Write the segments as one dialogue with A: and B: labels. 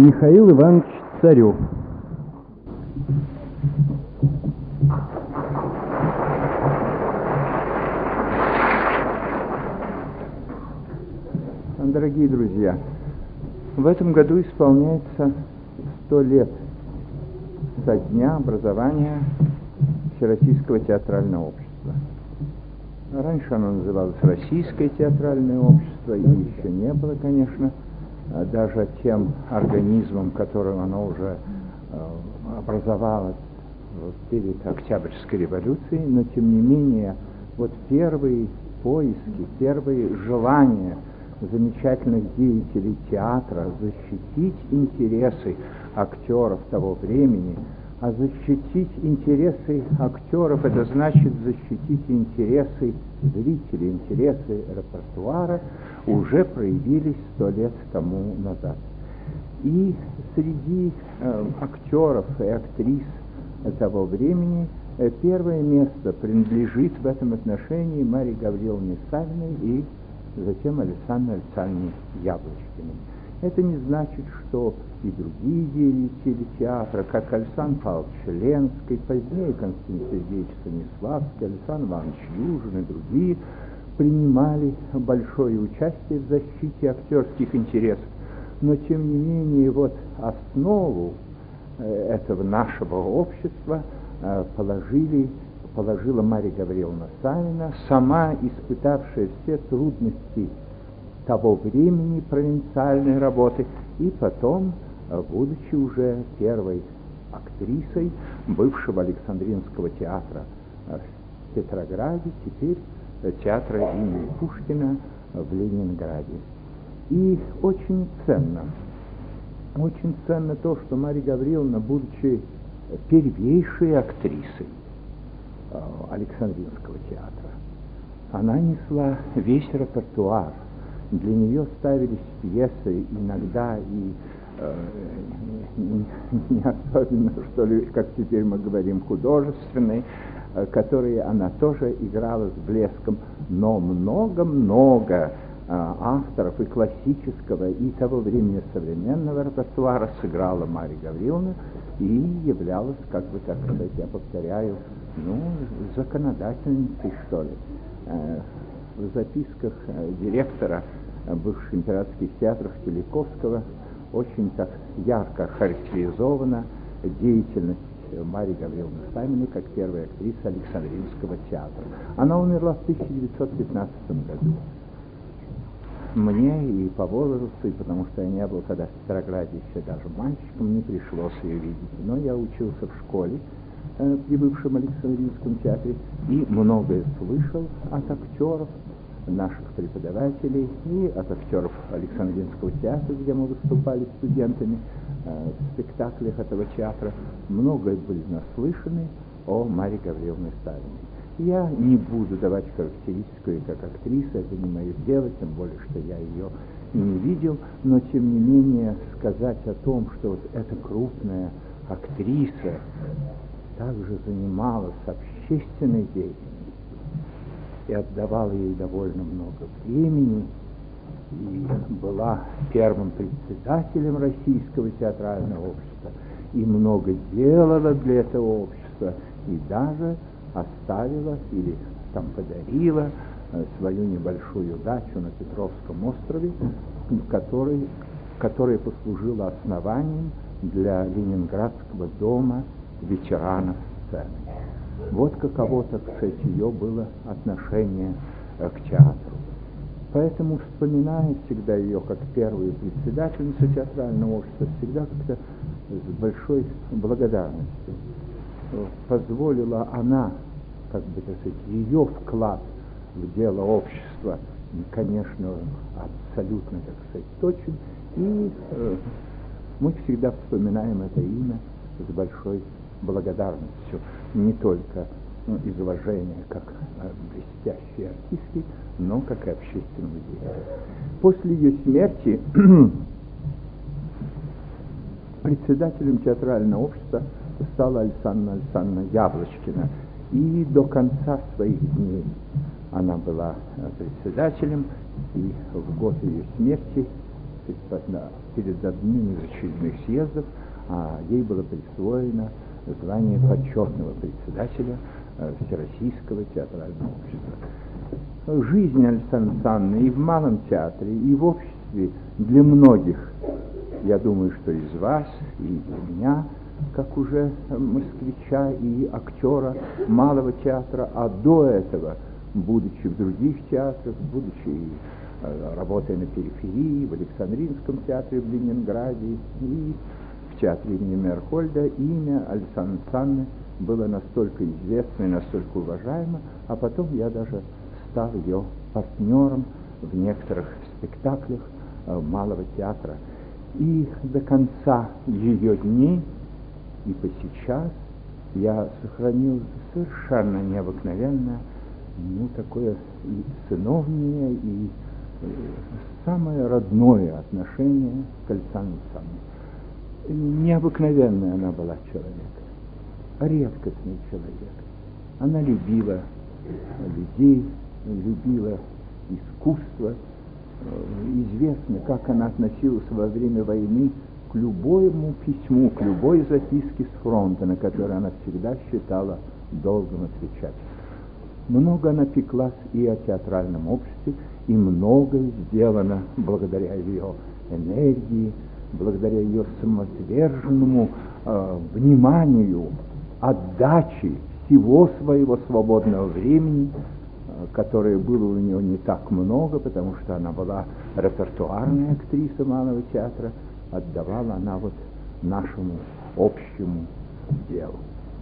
A: Михаил Иванович Царев. Дорогие друзья, в этом году исполняется 100 лет со дня образования Всероссийского театрального общества. Раньше оно называлось Российское театральное общество, и еще не было, конечно, даже тем организмом, которым оно уже образовалось перед Октябрьской революцией, но тем не менее, вот первые поиски, первые желания замечательных деятелей театра защитить интересы актеров того времени, а защитить интересы актеров — это значит защитить интересы зрителей, интересы репертуара, уже проявились 100 лет тому назад. И среди актеров и актрис того времени первое место принадлежит в этом отношении Марии Гавриловне Савиной и затем Александре Александровне Яблочкиной. Это не значит, что и другие деятели театра, как Александр Павлович Ленский, позднее Константин Сергеевич Станиславский, Александр Иванович Южин и другие, принимали большое участие в защите актерских интересов. Но, тем не менее, вот основу этого нашего общества положила Мария Гавриловна Савина, сама испытавшая все трудности того времени провинциальной работы, и потом, будучи уже первой актрисой бывшего Александринского театра в Петрограде, теперь театра имени Пушкина в Ленинграде. И очень ценно то, что Мария Гавриловна, будучи первейшей актрисой Александринского театра, она несла весь репертуар. Для нее ставились пьесы иногда и не особенно, что ли, как теперь мы говорим, художественные, которые она тоже играла с блеском, но много авторов и классического, и того времени современного репертуара сыграла Мария Гавриловна и являлась, как бы, так сказать, я повторяю, законодательницей, что ли. В записках директора бывших императорских театров Теликовского очень так ярко характеризована деятельность Марии Гавриловны Савиной как первой актрисы Александринского театра. Она умерла в 1915 году. Мне и по возрасту, и потому что я не был тогда в Петрограде еще даже мальчиком, не пришлось ее видеть. Но я учился в школе при бывшем Александринском театре и многое слышал от актеров, наших преподавателей, и от актеров Александринского театра, где мы выступали студентами в спектаклях этого театра. Многое были наслышаны о Марии Гавриловне Савиной. Я не буду давать характеристику ей как актриса, это не мое дело, тем более, что я ее не видел, но тем не менее сказать о том, что вот эта крупная актриса также занималась общественной деятельностью и отдавала ей довольно много времени, и была первым председателем Российского театрального общества, и много делала для этого общества, и даже оставила или там подарила свою небольшую дачу на Петровском острове, которая послужила основанием для Ленинградского дома ветеранов сцены. Вот каково, так сказать, ее было отношение к театру. Поэтому, вспоминая всегда ее как первую председательницу театрального общества, всегда как-то с большой благодарностью. Позволила она, как бы, так сказать, ее вклад в дело общества, конечно, абсолютно, так сказать, точен, и мы всегда вспоминаем это имя с большой благодарностью, не только из уважения как блестящей артистки, но как и общественного деятеля. После ее смерти председателем театрального общества стала Александра Александровна Яблочкина, и до конца своих дней она была председателем, и в год ее смерти перед одним из очередных съездов ей было присвоено звание почетного председателя Всероссийского театрального общества. Жизнь Александры Александровны и в Малом театре, и в обществе для многих, я думаю, что из вас, и для меня, как уже москвича и актера Малого театра, а до этого, будучи в других театрах, будучи работая на периферии, в Александринском театре в Ленинграде и в театре имени Мейерхольда, имя Александры Александровны было настолько известно и настолько уважаемо, а потом я даже стал ее партнером в некоторых спектаклях Малого театра. И до конца ее дней, и по сейчас, я сохранил совершенно необыкновенное, такое и сыновнее, и самое родное отношение к Александре Александровне. Необыкновенная она была человек, редкостный человек. Она любила людей, любила искусство. Известно, как она относилась во время войны к любому письму, к любой записке с фронта, на которой она всегда считала долгом отвечать. Много она пеклась и о театральном обществе, и многое сделано благодаря ее энергии, благодаря ее самоотверженному вниманию, отдаче всего своего свободного времени, которое было у нее не так много, потому что она была репертуарная актриса Малого театра, отдавала она нашему общему делу.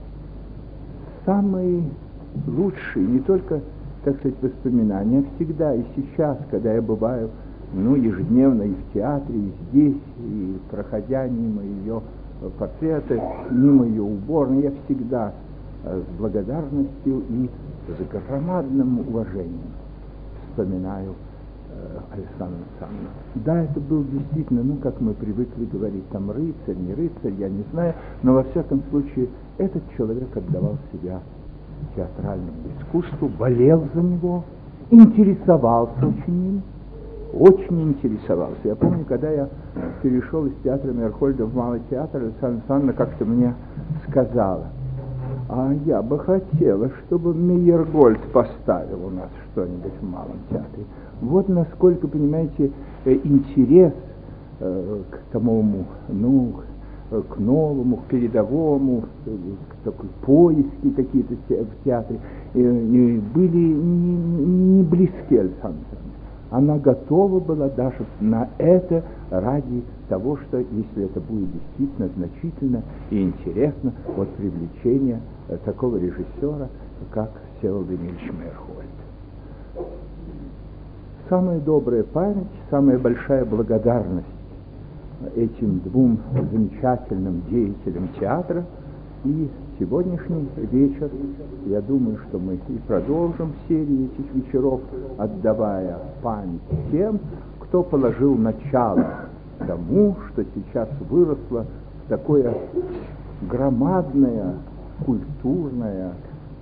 A: Самые лучшие, не только, так сказать, воспоминания, а всегда и сейчас, когда я бываю, ежедневно и в театре, и здесь, и проходя мимо ее портрета, мимо ее уборной, я всегда с благодарностью и с громадным уважением вспоминаю Александру Александровну. Да, это был действительно, как мы привыкли говорить, там рыцарь, не рыцарь, я не знаю, но во всяком случае этот человек отдавал себя театральному искусству, болел за него, интересовался очень интересовался. Я помню, когда я перешел из театра Мейерхольда в Малый театр, Александра Александровна как-то мне сказала: а я бы хотела, чтобы Мейергольд поставил у нас что-нибудь в Малом театре. Вот насколько, понимаете, интерес к тому, к новому, к передовому, к такой поиски какие-то в театре были не близки Александре Александровне. Она готова была даже на это ради того, что, если это будет действительно значительно и интересно, привлечение такого режиссера, как Всеволод Емельевич Мейерхольд. Самая добрая память, самая большая благодарность этим двум замечательным деятелям театра. И сегодняшний вечер, я думаю, что мы и продолжим серию этих вечеров, отдавая память тем, кто положил начало тому, что сейчас выросло в такое громадное, культурное,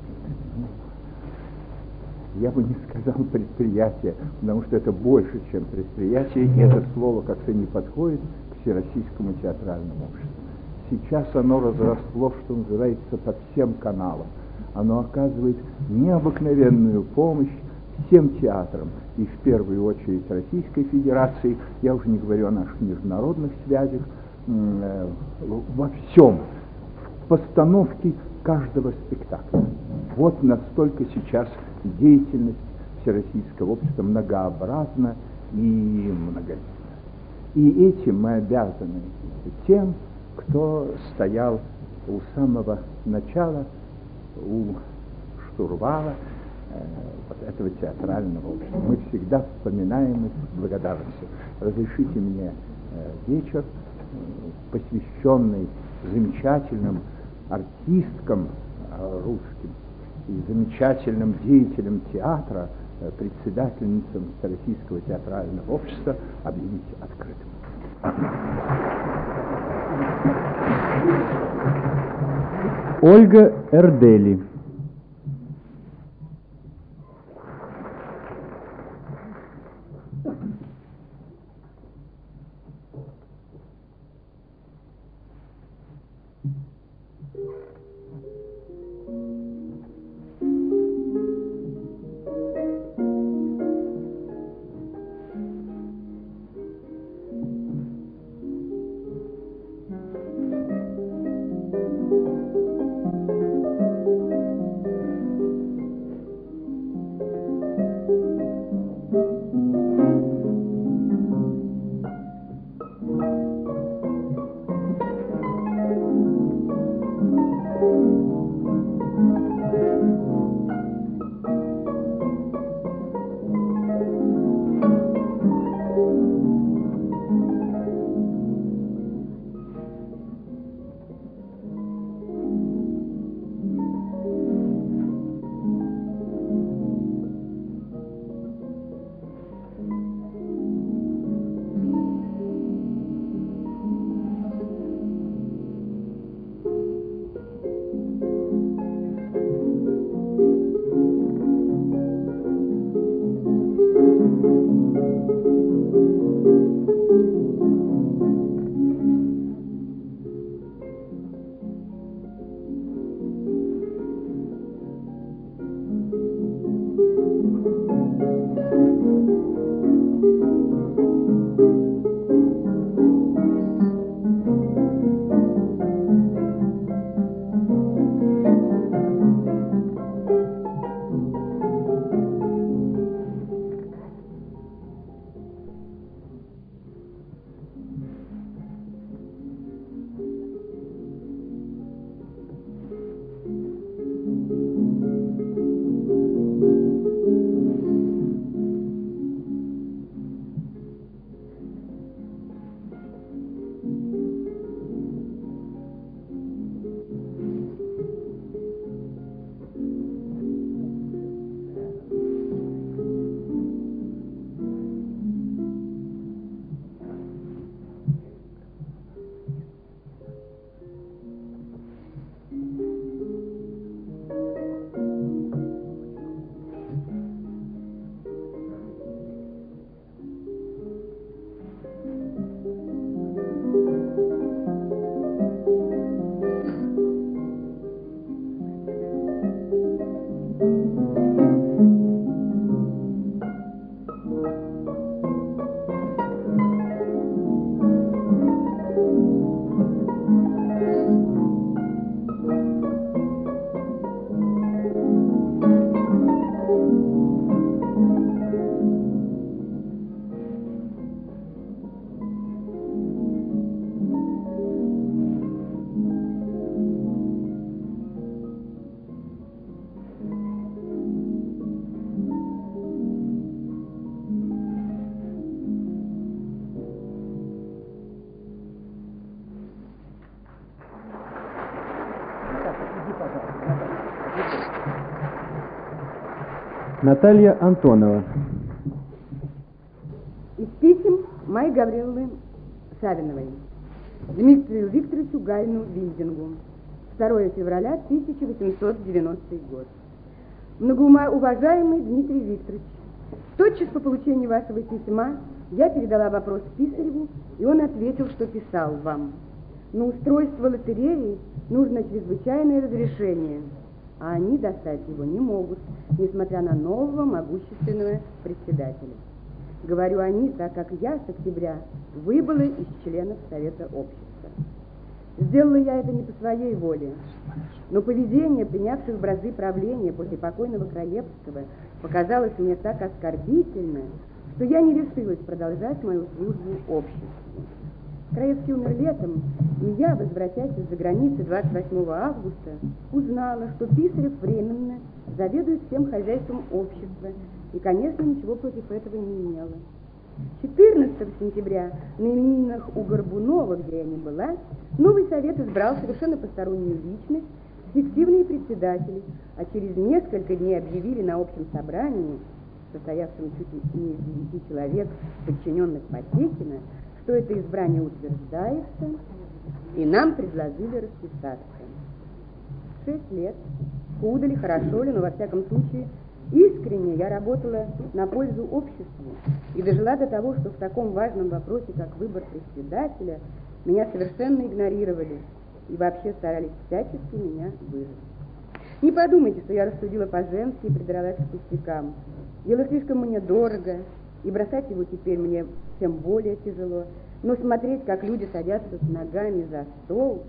A: я бы не сказал предприятие, потому что это больше, чем предприятие, и это слово как-то не подходит к Всероссийскому театральному обществу. Сейчас оно разросло, что называется, по всем каналам. Оно оказывает необыкновенную помощь всем театрам, и в первую очередь Российской Федерации, я уже не говорю о наших международных связях, во всем, в постановке каждого спектакля. Вот настолько сейчас деятельность Всероссийского общества многообразна и многолюдна. И этим мы обязаны тем, кто стоял у самого начала, у штурвала этого театрального общества. Мы всегда вспоминаем их с благодарностью. Разрешите мне вечер, посвященный замечательным артисткам русским и замечательным деятелям театра, председательницам Всероссийского театрального общества, объявить открытым.
B: Ольга Эрдели. Наталья Антонова.
C: Из писем Майи Гавриловны Савиновой Дмитрию Викторовичу Гайну Виндингу. 2 февраля 1890 год. Многоуважаемый Дмитрий Викторович, тотчас по получению вашего письма я передала вопрос Писареву, и он ответил, что писал вам. На устройство лотереи нужно чрезвычайное разрешение, а они достать его не могут, несмотря на нового могущественного председателя. Говорю они, так как я с октября выбыла из членов Совета общества. Сделала я это не по своей воле, но поведение принявших образы правления после покойного Краевского показалось мне так оскорбительно, что я не решилась продолжать мою службу обществу. Краевский умер летом, и я, возвратясь из-за границы 28 августа, узнала, что Писарев временно заведует всем хозяйством общества, и, конечно, ничего против этого не имела. 14 сентября на именинах у Горбунова, где я не была, новый совет избрал совершенно постороннюю личность, фиктивные председатели, а через несколько дней объявили на общем собрании, состоявшем чуть не из 9 человек, подчиненных Потехина, что это избрание утверждается, и нам предложили расписаться. 6 лет, худо ли, хорошо ли, но во всяком случае искренне я работала на пользу обществу и дожила до того, что в таком важном вопросе, как выбор председателя, меня совершенно игнорировали и вообще старались всячески меня выжить. Не подумайте, что я рассудила по-женски и придралась к пустякам. Дело слишком мне дорого, и бросать его теперь мне тем более тяжело. Но смотреть, как люди садятся с ногами за стол,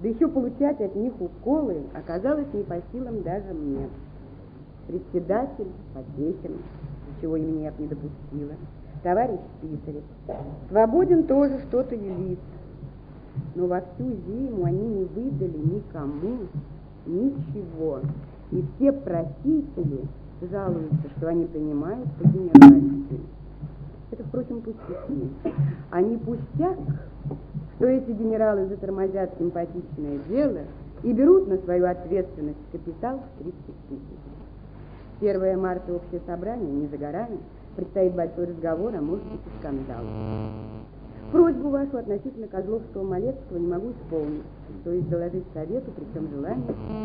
C: Да еще получать от них уколы оказалось не по силам даже мне. Председатель Потехин, чего и меня не допустила. Товарищ Писарев. Свободин тоже что-то юлит. Но во всю зиму они не выдали никому ничего. И все просители жалуются, что они принимают по генеральству. Это, впрочем, пустяки. А не пустяк, что эти генералы затормозят симпатичное дело и берут на свою ответственность капитал в 30 тысяч. 1 марта общее собрание, не за горами, предстоит большой разговор, а может быть и скандал. Просьбу вашу относительно Козловского-Малецкого не могу исполнить, то есть доложить совету, при всем желании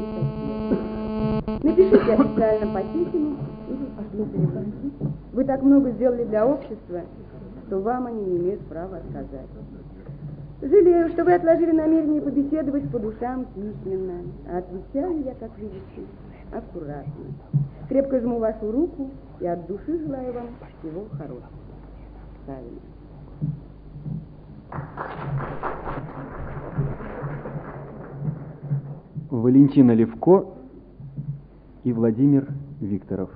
C: и соседу. Напишите официально Потехину и Писареву. Вы так много сделали для общества, что вам они не имеют права отказать. Жалею, что вы отложили намерение побеседовать по душам письменно, а отвечаю я, как видите, аккуратно. Крепко жму вашу руку и от души желаю вам всего хорошего. Правильно.
B: Валентина Левко и Владимир Викторов.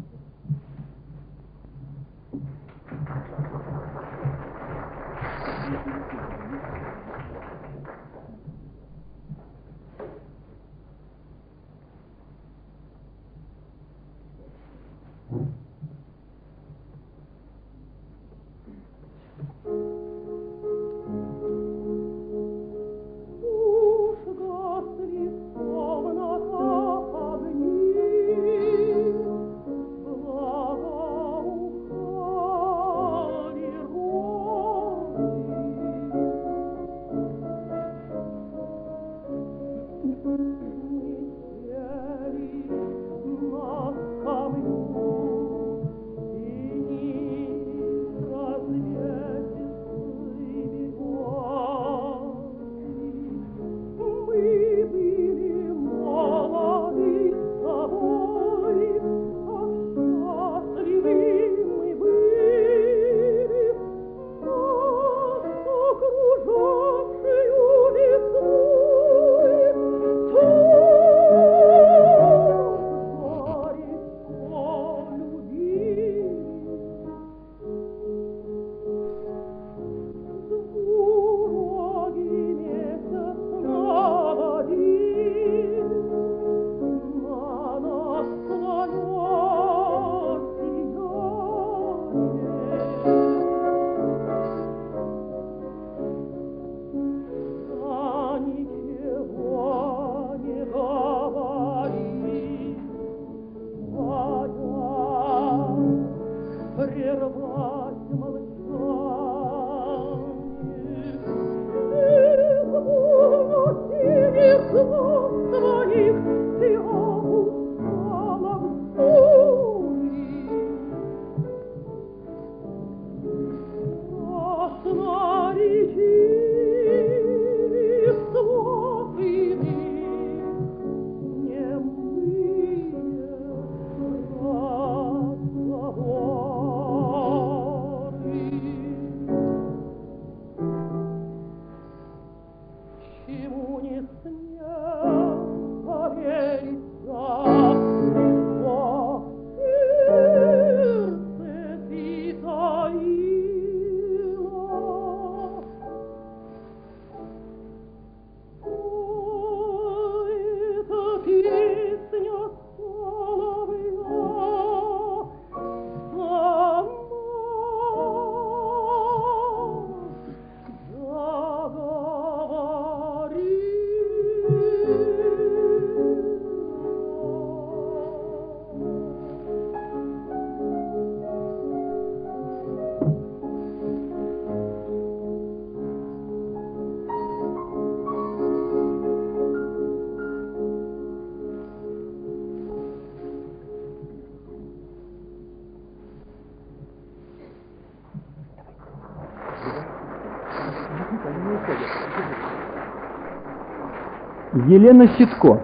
B: Елена Ситко.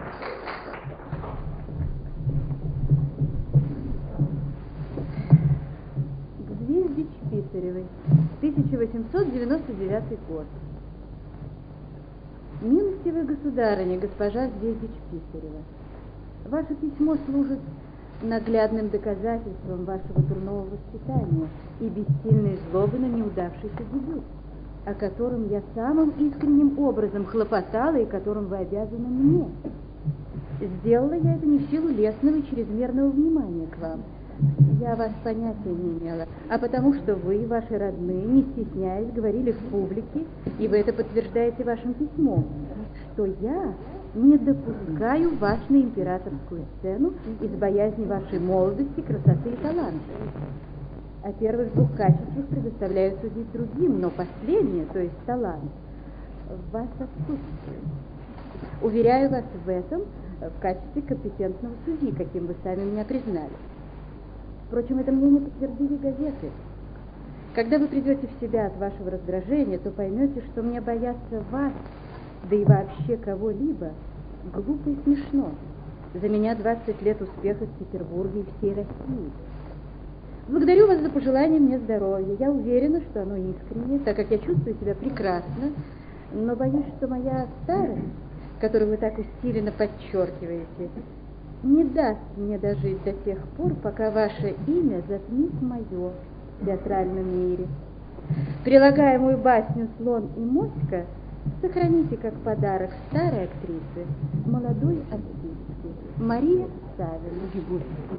D: Гвездич Писаревой, 1899 год. Минск, Милостивая государыня, госпожа Звездич-Писарева, ваше письмо служит наглядным доказательством вашего дурного воспитания и бессильной злобы на неудавшийся дебют, о котором я самым искренним образом хлопотала и которым вы обязаны мне. Сделала я это не в силу лестного и чрезмерного внимания к вам. Я вас понятия не имела, а потому что вы и ваши родные, не стесняясь, говорили в публике, и вы это подтверждаете вашим письмом, что я не допускаю вас на императорскую сцену из боязни вашей молодости, красоты и таланта. О первых двух качествах предоставляю судить другим, но последнее, то есть талант, в вас отсутствует. Уверяю вас в этом в качестве компетентного судьи, каким вы сами меня признали. Впрочем, это мнение подтвердили газеты. Когда вы придете в себя от вашего раздражения, то поймете, что мне бояться вас, да и вообще кого-либо, глупо и смешно. За меня 20 лет успеха в Петербурге и всей России. Благодарю вас за пожелание мне здоровья. Я уверена, что оно искреннее, так как я чувствую себя прекрасно, но боюсь, что моя старость, которую вы так усиленно подчеркиваете, не даст мне дожить до тех пор, пока ваше имя затмит мое в театральном мире. Прилагаемую басню «Слон и моська» сохраните как подарок старой актрисы, молодой артистке Марии Савиной.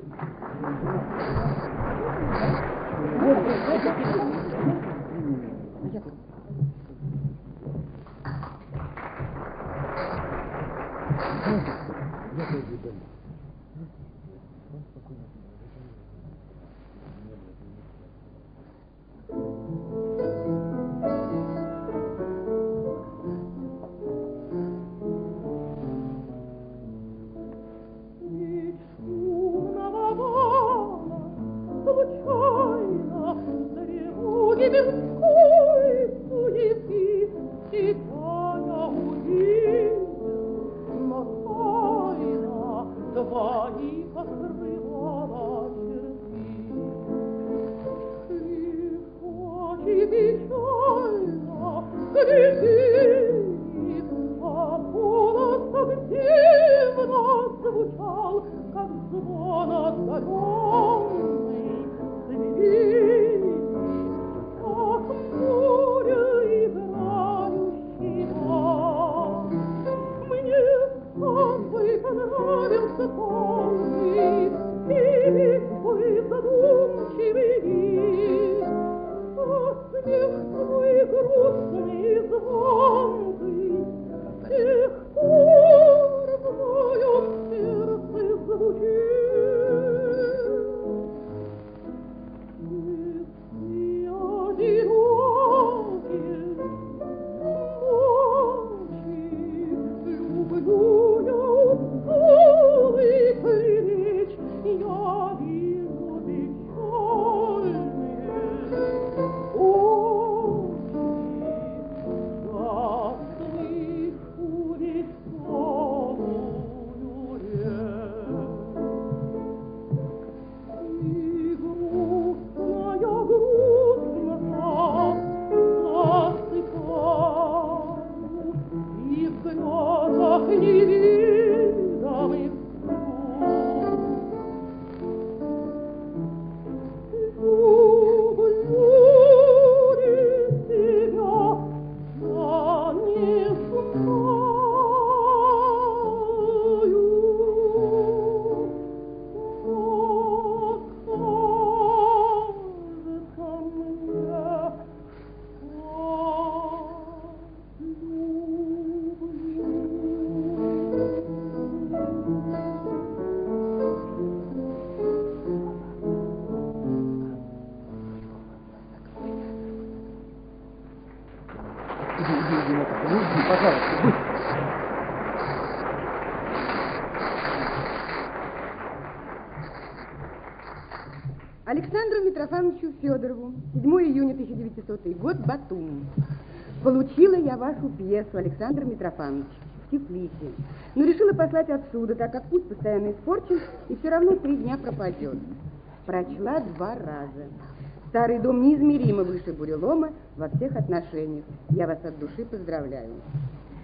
C: Александру Митрофановичу Федорову, 7 июня 1900 год, Батум. Получила я вашу пьесу, Александр Митрофанович, в Тифлисе, но решила послать отсюда, так как путь постоянно испорчен и все равно 3 дня пропадет. Прочла 2 раза. Старый дом неизмеримо выше бурелома во всех отношениях. Я вас от души поздравляю.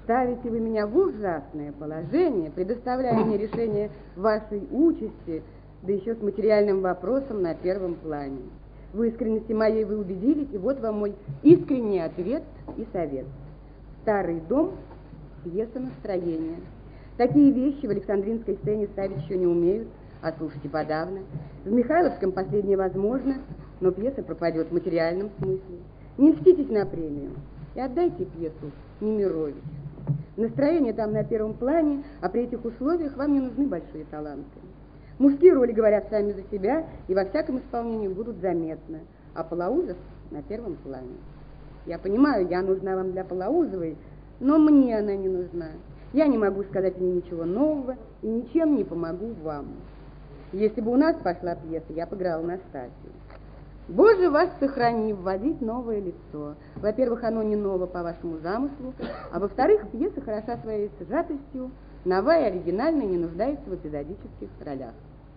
C: Ставите вы меня в ужасное положение, предоставляя мне решение вашей участи, да еще с материальным вопросом на первом плане. В искренности моей вы убедились, и вот вам мой искренний ответ и совет. «Старый дом» — пьеса настроения. Такие вещи в Александринской сцене ставить еще не умеют, а слушать и подавно. В Михайловском последнее возможно, но пьеса пропадет в материальном смысле. Не льститесь на премию и отдайте пьесу Немировичу. Настроение там на первом плане, а при этих условиях вам не нужны большие таланты. Мужские роли говорят сами за себя и во всяком исполнении будут заметны, а Палаузов на первом плане. Я понимаю, я нужна вам для Палаузовой, но мне она не нужна. Я не могу сказать мне ничего нового и ничем не помогу вам. Если бы у нас пошла пьеса, я бы играла Настасью. Боже, вас сохрани, вводить новое лицо. Во-первых, оно не ново по вашему замыслу, а во-вторых, пьеса хороша своей сжатостью, нова и оригинальная, не нуждается в эпизодических ролях.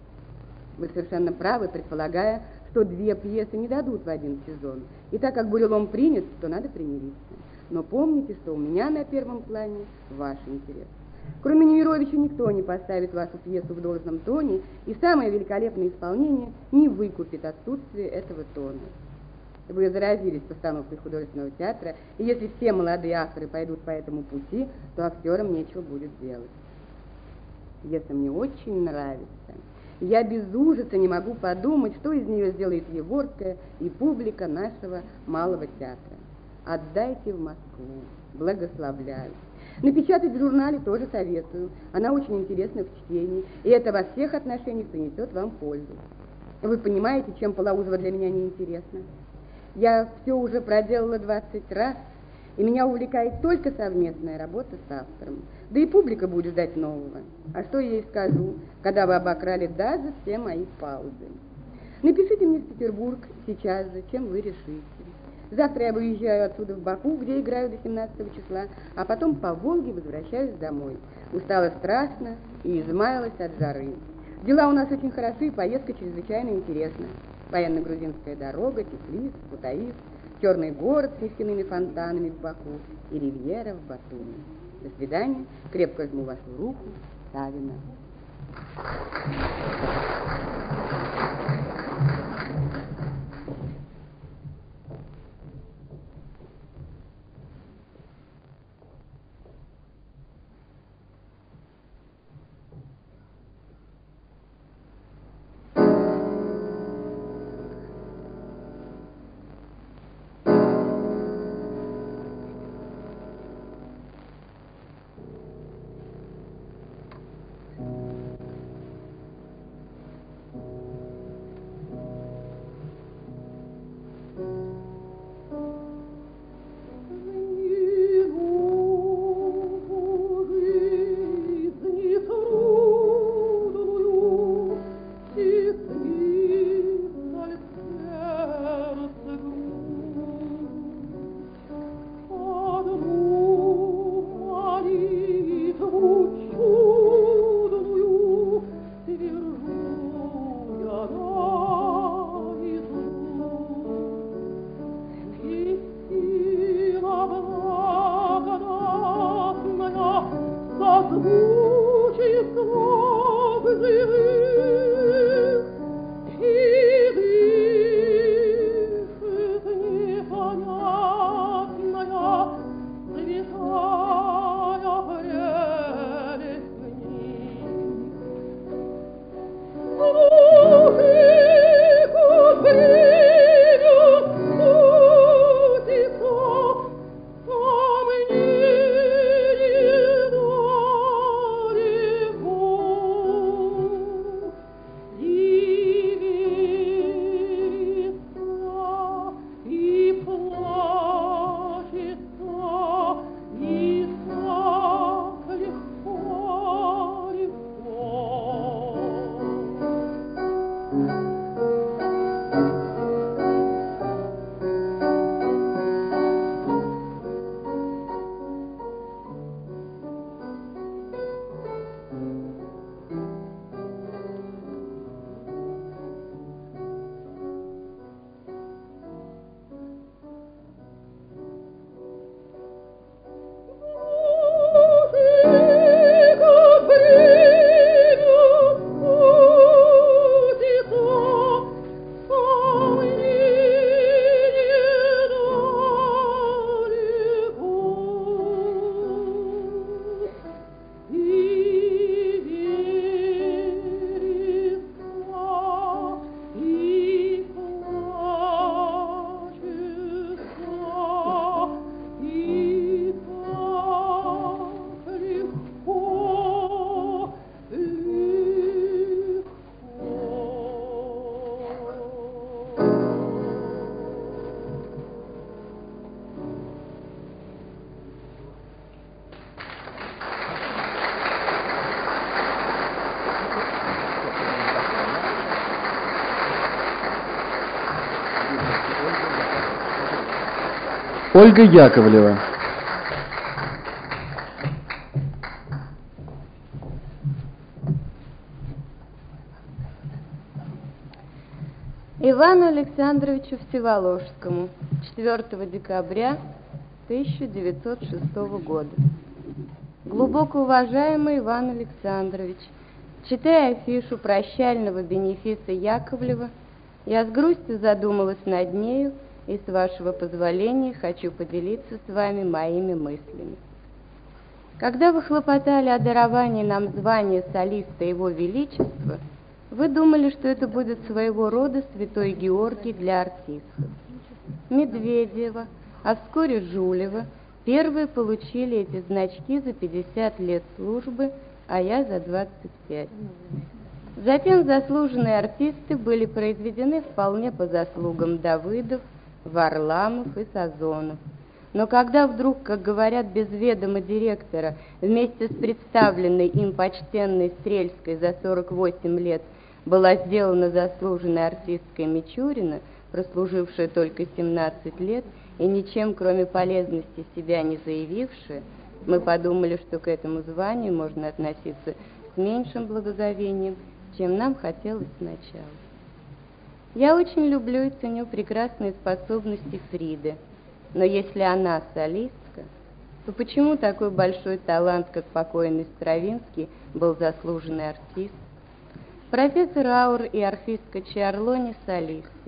C: Вы совершенно правы, предполагая, что две пьесы не дадут в один сезон. И так как бурелом принят, то надо примириться. Но помните, что у меня на первом плане ваш интерес. Кроме Немировича никто не поставит вашу пьесу в должном тоне, и самое великолепное исполнение не выкупит отсутствие этого тона. Вы заразились постановкой художественного театра, и если все молодые авторы пойдут по этому пути, то актерам нечего будет делать. Пьеса мне очень нравится. Я без ужаса не могу подумать, что из нее сделает Егорская и публика нашего малого театра. Отдайте в Москву. Благословляю. Напечатать в журнале тоже советую. Она очень интересна в чтении, и это во всех отношениях принесет вам пользу. Вы понимаете, чем Палаузова для меня неинтересна? Я все уже проделала 20 раз, и меня увлекает только совместная работа с автором. Да и публика будет ждать нового. А что я ей скажу, когда вы обокрали даже все мои паузы? Напишите мне в Петербург сейчас же, чем вы решите. Завтра я выезжаю отсюда в Баку, где играю до 17 числа, а потом по Волге возвращаюсь домой. Устала страшно и измаялась от жары. Дела у нас очень хороши, поездка чрезвычайно интересна. Военно-грузинская дорога, Тифлис, Кутаис, Черный город с нефтяными фонтанами в Баку и ривьера в Батуми. До свидания, крепко жму вашу руку, Савина.
E: Thank you.
B: Ольга Яковлева.
E: Ивану Александровичу Всеволожскому 4 декабря 1906 года. Глубоко уважаемый Иван Александрович, читая афишу прощального бенефиса Яковлева, я с грустью задумалась над нею и, с вашего позволения, хочу поделиться с вами моими мыслями. Когда вы хлопотали о даровании нам звания солиста Его Величества, вы думали, что это будет своего рода святой Георгий для артистов. Медведева, а вскоре Жулева первые получили эти значки за 50 лет службы, а я за 25. Затем заслуженные артисты были произведены вполне по заслугам Давыдов, Варламов и Сазонов. Но когда вдруг, как говорят без ведома директора, вместе с представленной им почтенной Стрельской за 48 лет была сделана заслуженная артистка Мичурина, прослужившая только 17 лет и ничем, кроме полезности, себя не заявившая, мы подумали, что к этому званию можно относиться с меньшим благоговением, чем нам хотелось сначала. Я очень люблю и ценю прекрасные способности Фриды, но если она солистка, то почему такой большой талант, как покойный Стравинский, был заслуженный артист? Профессор Аур и арфистка Чарлони солисты,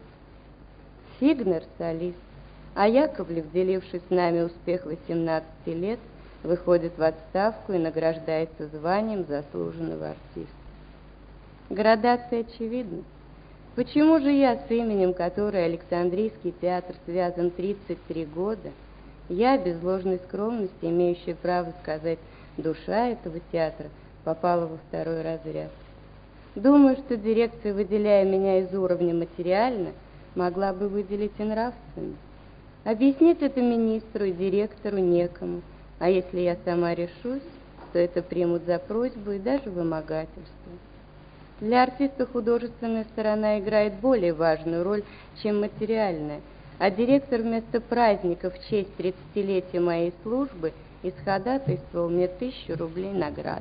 E: Фигнер солист, а Яковлев, деливший с нами успех 18 лет, выходит в отставку и награждается званием заслуженного артиста. Градация очевидна. Почему же я, с именем которой Александрийский театр связан 33 года, я, без ложной скромности, имеющая право сказать душа этого театра, попала во второй разряд? Думаю, что дирекция, выделяя меня из уровня материально, могла бы выделить и нравственно. Объяснить это министру и директору некому, а если я сама решусь, то это примут за просьбу и даже вымогательство. Для артиста художественная сторона играет более важную роль, чем материальная, а директор вместо праздника в честь 30-летия моей службы исходатайствовал мне 1000 рублей награды.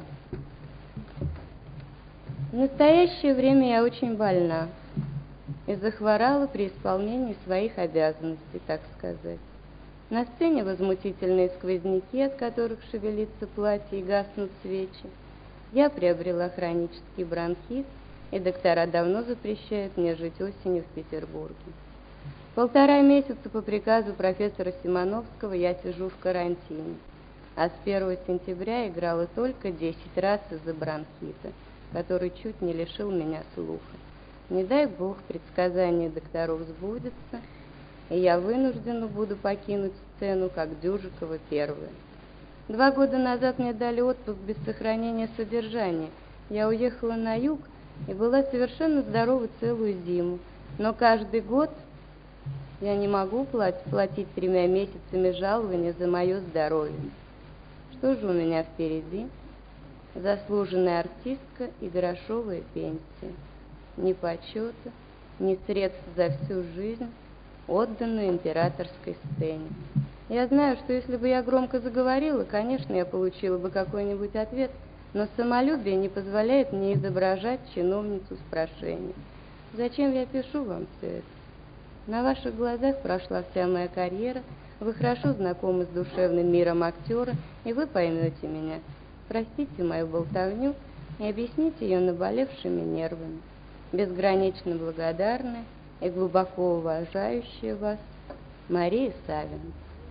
E: В настоящее время я очень больна и захворала при исполнении своих обязанностей, так сказать. На сцене возмутительные сквозняки, от которых шевелится платье и гаснут свечи. Я приобрела хронический бронхит, и доктора давно запрещают мне жить осенью в Петербурге. 1,5 месяца по приказу профессора Симоновского я сижу в карантине, а с 1 сентября играла только 10 раз из-за бронхита, который чуть не лишил меня слуха. Не дай бог, предсказание докторов сбудется, и я вынуждена буду покинуть сцену, как Дюжикова первая. 2 года назад мне дали отпуск без сохранения содержания. Я уехала на юг и была совершенно здорова целую зиму. Но каждый год я не могу платить 3 месяцами жалования за мое здоровье. Что же у меня впереди? Заслуженная артистка и грошовая пенсия. Ни почета, ни средств за всю жизнь, отданную императорской сцене. Я знаю, что если бы я громко заговорила, конечно, я получила бы какой-нибудь ответ, но самолюбие не позволяет мне изображать чиновницу с прошением. Зачем я пишу вам все это? На ваших глазах прошла вся моя карьера, вы хорошо знакомы с душевным миром актера, и вы поймете меня. Простите мою болтовню и объясните ее наболевшими нервами. Безгранично благодарная и глубоко уважающая вас Мария Савина.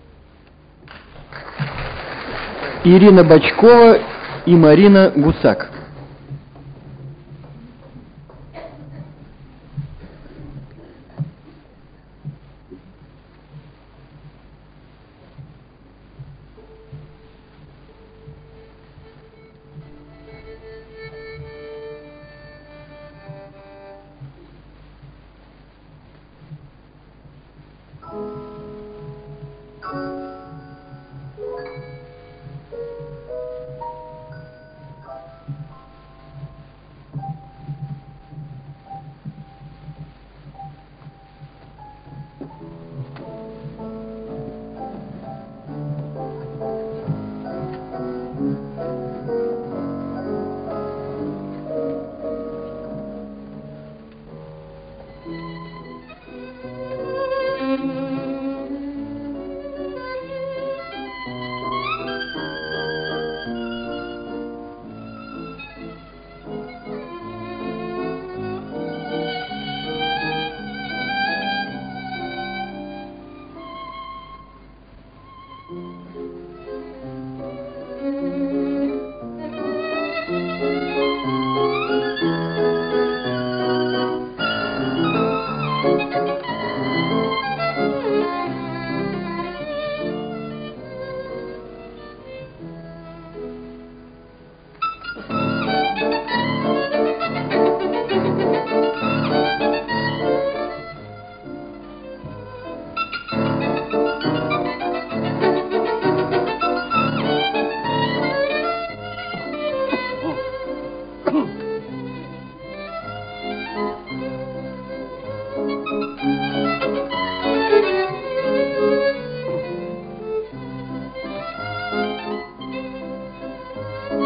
B: Ирина Бочкова и Марина Гусак.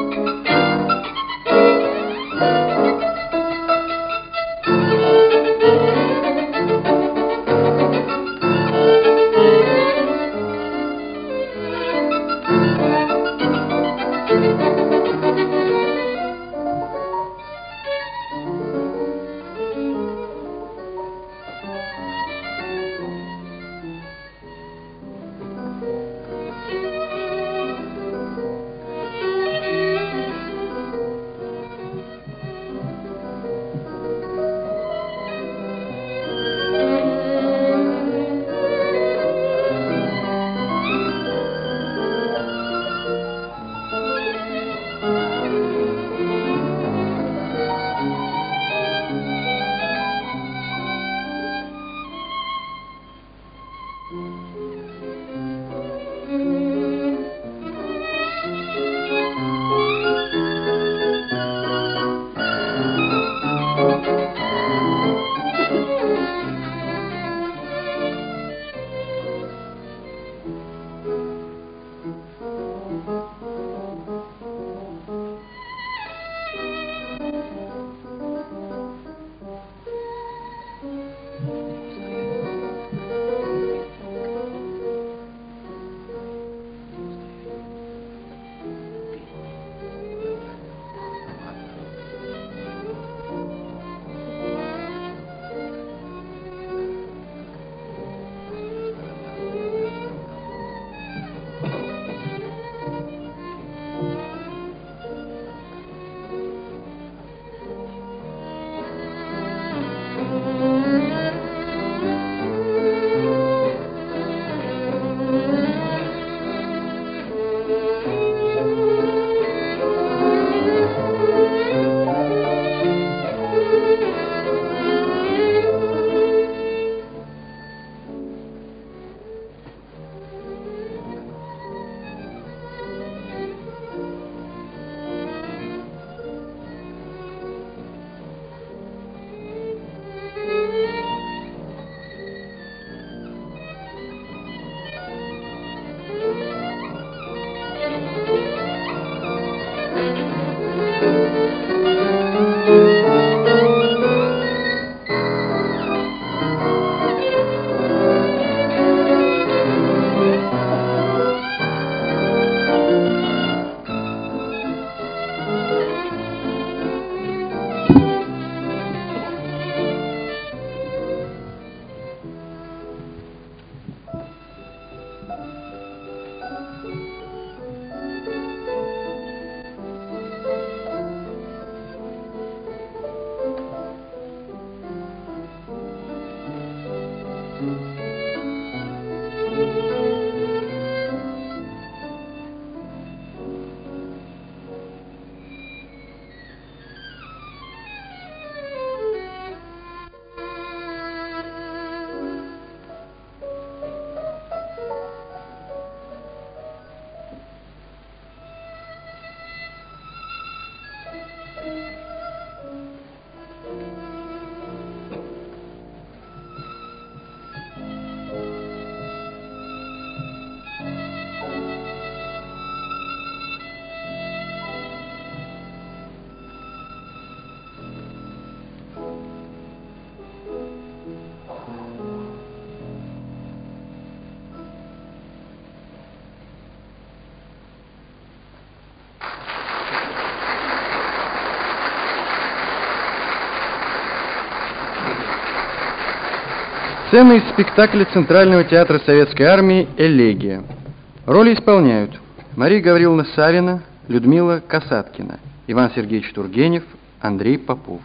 B: Сцена из спектакля Центрального театра Советской Армии «Элегия». Роли исполняют Мария Гавриловна Савина, Людмила Касаткина, Иван Сергеевич Тургенев, Андрей Попов.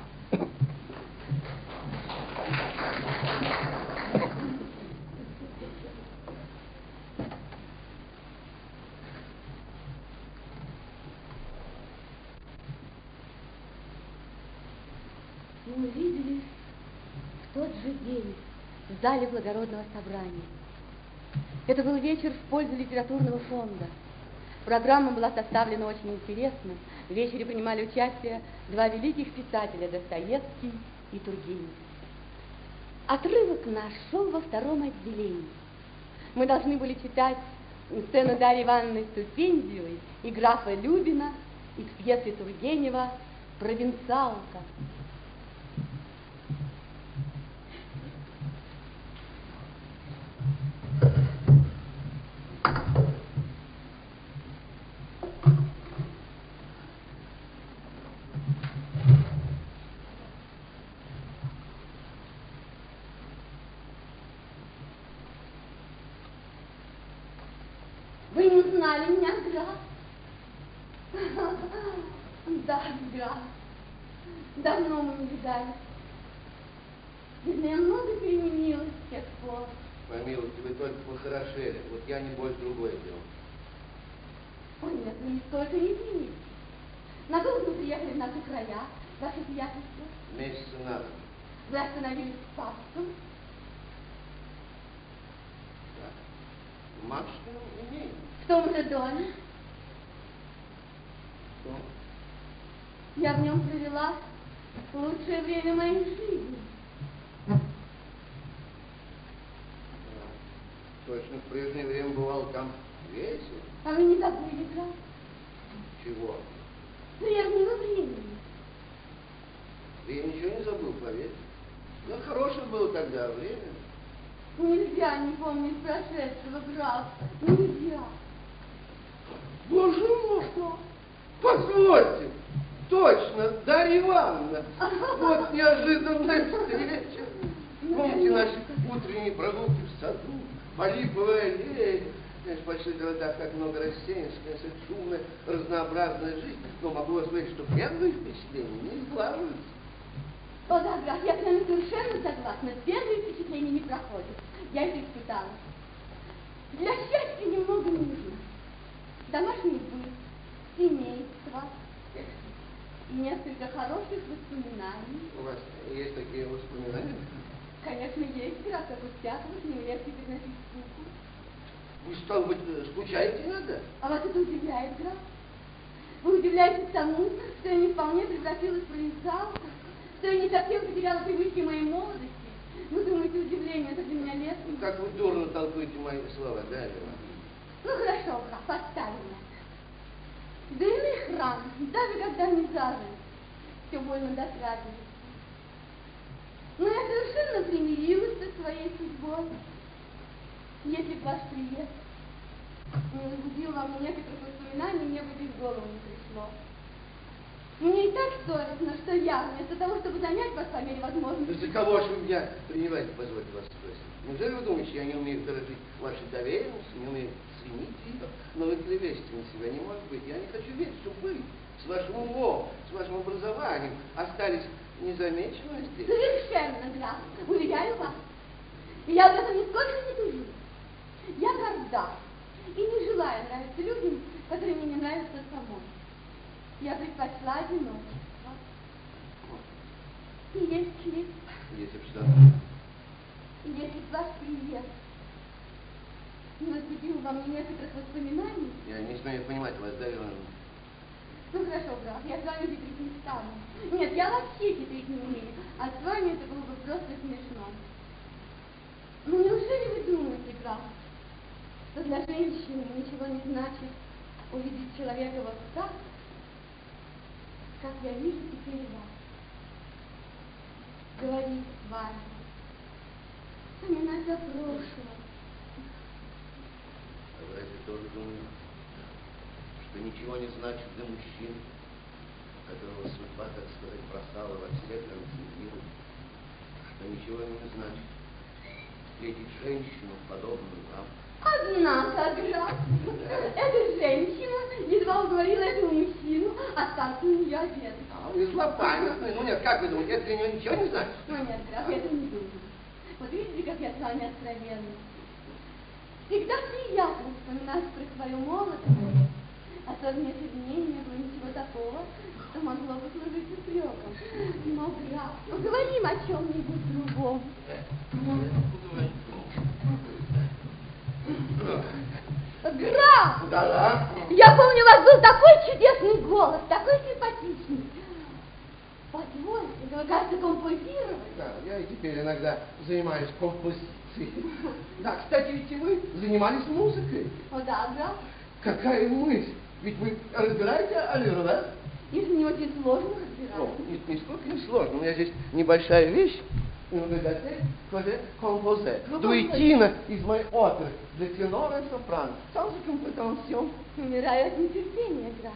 E: Мы увиделись в тот же день в зале благородного собрания. Это был вечер в пользу литературного фонда. Программа была составлена очень интересно. В вечере принимали участие два великих писателя — Достоевский и Тургенев. Отрывок наш шел во втором отделении. Мы должны были читать сцену Дарьи Ивановны Ступендиевой и графа Любина из пьесы Тургенева «Провинциалка». Вы не узнали меня, граф? Да, граф. Давно мы не видались. Видно, я много переменилась с тех пор.
F: Помилуйте, вы только похорошели. Вот я, небось, другое дело.
E: Ой, нет, вы нисколько не изменились. Надолго вы приехали в наши края, ваше сиятельство?
F: Месяца на два.
E: Вы остановились в Папском?
F: Да. Матушкину имеем.
E: В том же доме?
F: Что?
E: Я в нем провела лучшее время моей жизни.
F: Точно, в прежнее время бывал там весело.
E: А вы не забыли, граф?
F: Чего?
E: Прежнего времени.
F: Да я ничего не забыл, поверь. Ну, хорошее было тогда время.
E: Нельзя не помнить прошедшего, граф. Нельзя.
F: Боже мой!
E: Что?
F: Позвольте! Точно, Дарья Ивановна! Вот неожиданная встреча. Помните наши утренние прогулки в саду, по липовой аллее? Конечно, в больших городах так много рассеянности, конечно, шумная, разнообразная жизнь, но могу вас сказать, что первые впечатления не складываются.
E: О, да, граф, я с вами совершенно согласна. Первые впечатления не проходят. Я это испытала. Для счастья немного нужно. Домашний быт, семейство и несколько хороших воспоминаний.
F: У вас есть такие воспоминания?
E: Конечно, есть, граф, как у всякого, с ним легче переносить скуку.
F: Вы, стало быть, скучаете иногда?
E: А вас это удивляет, граф? Вы удивляетесь тому, что я не вполне превратилась в провинциалку, что я не совсем потеряла привычки моей молодости. Вы думаете, удивление это для меня лестно?
F: Ну, как вы дурно толкуете мои слова, да, Иван?
E: Ну хорошо, граф, поставим это. Да иных ран, даже когда не зажили, все больно дотрагивается. Но я совершенно примирилась со своей судьбой. Если б ваш приезд не возбудил во мне некоторых воспоминаний, мне бы и в голову не пришло. Мне и так совестно, что я, вместо того, чтобы занять вас по мере возможности...
F: За кого же вы меня принимаете, позвольте вас спросить? Неужели вы думаете, я не умею дорожить вашей доверенностью, не умею ценить ее? Но вы клевещете на себя, не может быть. Я не хочу верить, что вы с вашим умом, с вашим образованием остались незамеченными здесь.
E: Совершенно, граф, уверяю вас. И я об этом нисколько не тужу. Я горда и не желаю нравиться людям, которые мне не нравятся самой. Я предпочла одиночество. И если б...
F: Если б что?
E: Если б ваш приезд не возбудил во мне некоторых воспоминаний...
F: Я не смею понимать вас, Дарья Ивановна.
E: Ну хорошо, граф, я с вами хитрить не стану. Нет, я вообще хитрить не умею, а с вами это было бы просто смешно. Ну неужели вы думаете, граф, что для женщины ничего не значит увидеть человека вот так, как я вижу теперь вас? Говорить с вами, вспоминать о прошлом.
F: А вы разве тоже думаете, что ничего не значит для мужчин, которого судьба, так сказать, бросала во все концы мира, что ничего не значит встретить женщину, подобную вам?
E: Однако, граф, эта женщина едва уговорила этого мужчину остаться у нее одетым.
F: А он злопамятный. Ну нет, как вы думаете, это для него ничего не значит?
E: Ну нет, граф, я это не думаю. Вот видите, как я с вами откровенна. Всегда приятно вспоминать про свою молодость, особенно если в ней не было ничего такого, что могло бы служить упреком. Но, граф, поговорим о чем-нибудь другом. Граф!
F: Да-да.
E: Я помню, у вас был такой чудесный голос, такой симпатичный. Позвольте, вы, кажется, композировали.
F: Да, я и теперь иногда занимаюсь композицией. Да, кстати, ведь и вы занимались музыкой.
E: О, да, граф.
F: Какая мысль Ведь вы разбираете аллюру, да?
E: Их не очень сложно
F: Ну,
E: разбирать.
F: нисколько не сложно. У меня здесь небольшая вещь. Дуэтина из моей оперы для тенора и сопрано. Sans prétention.
E: Умираю от нетерпения, граф.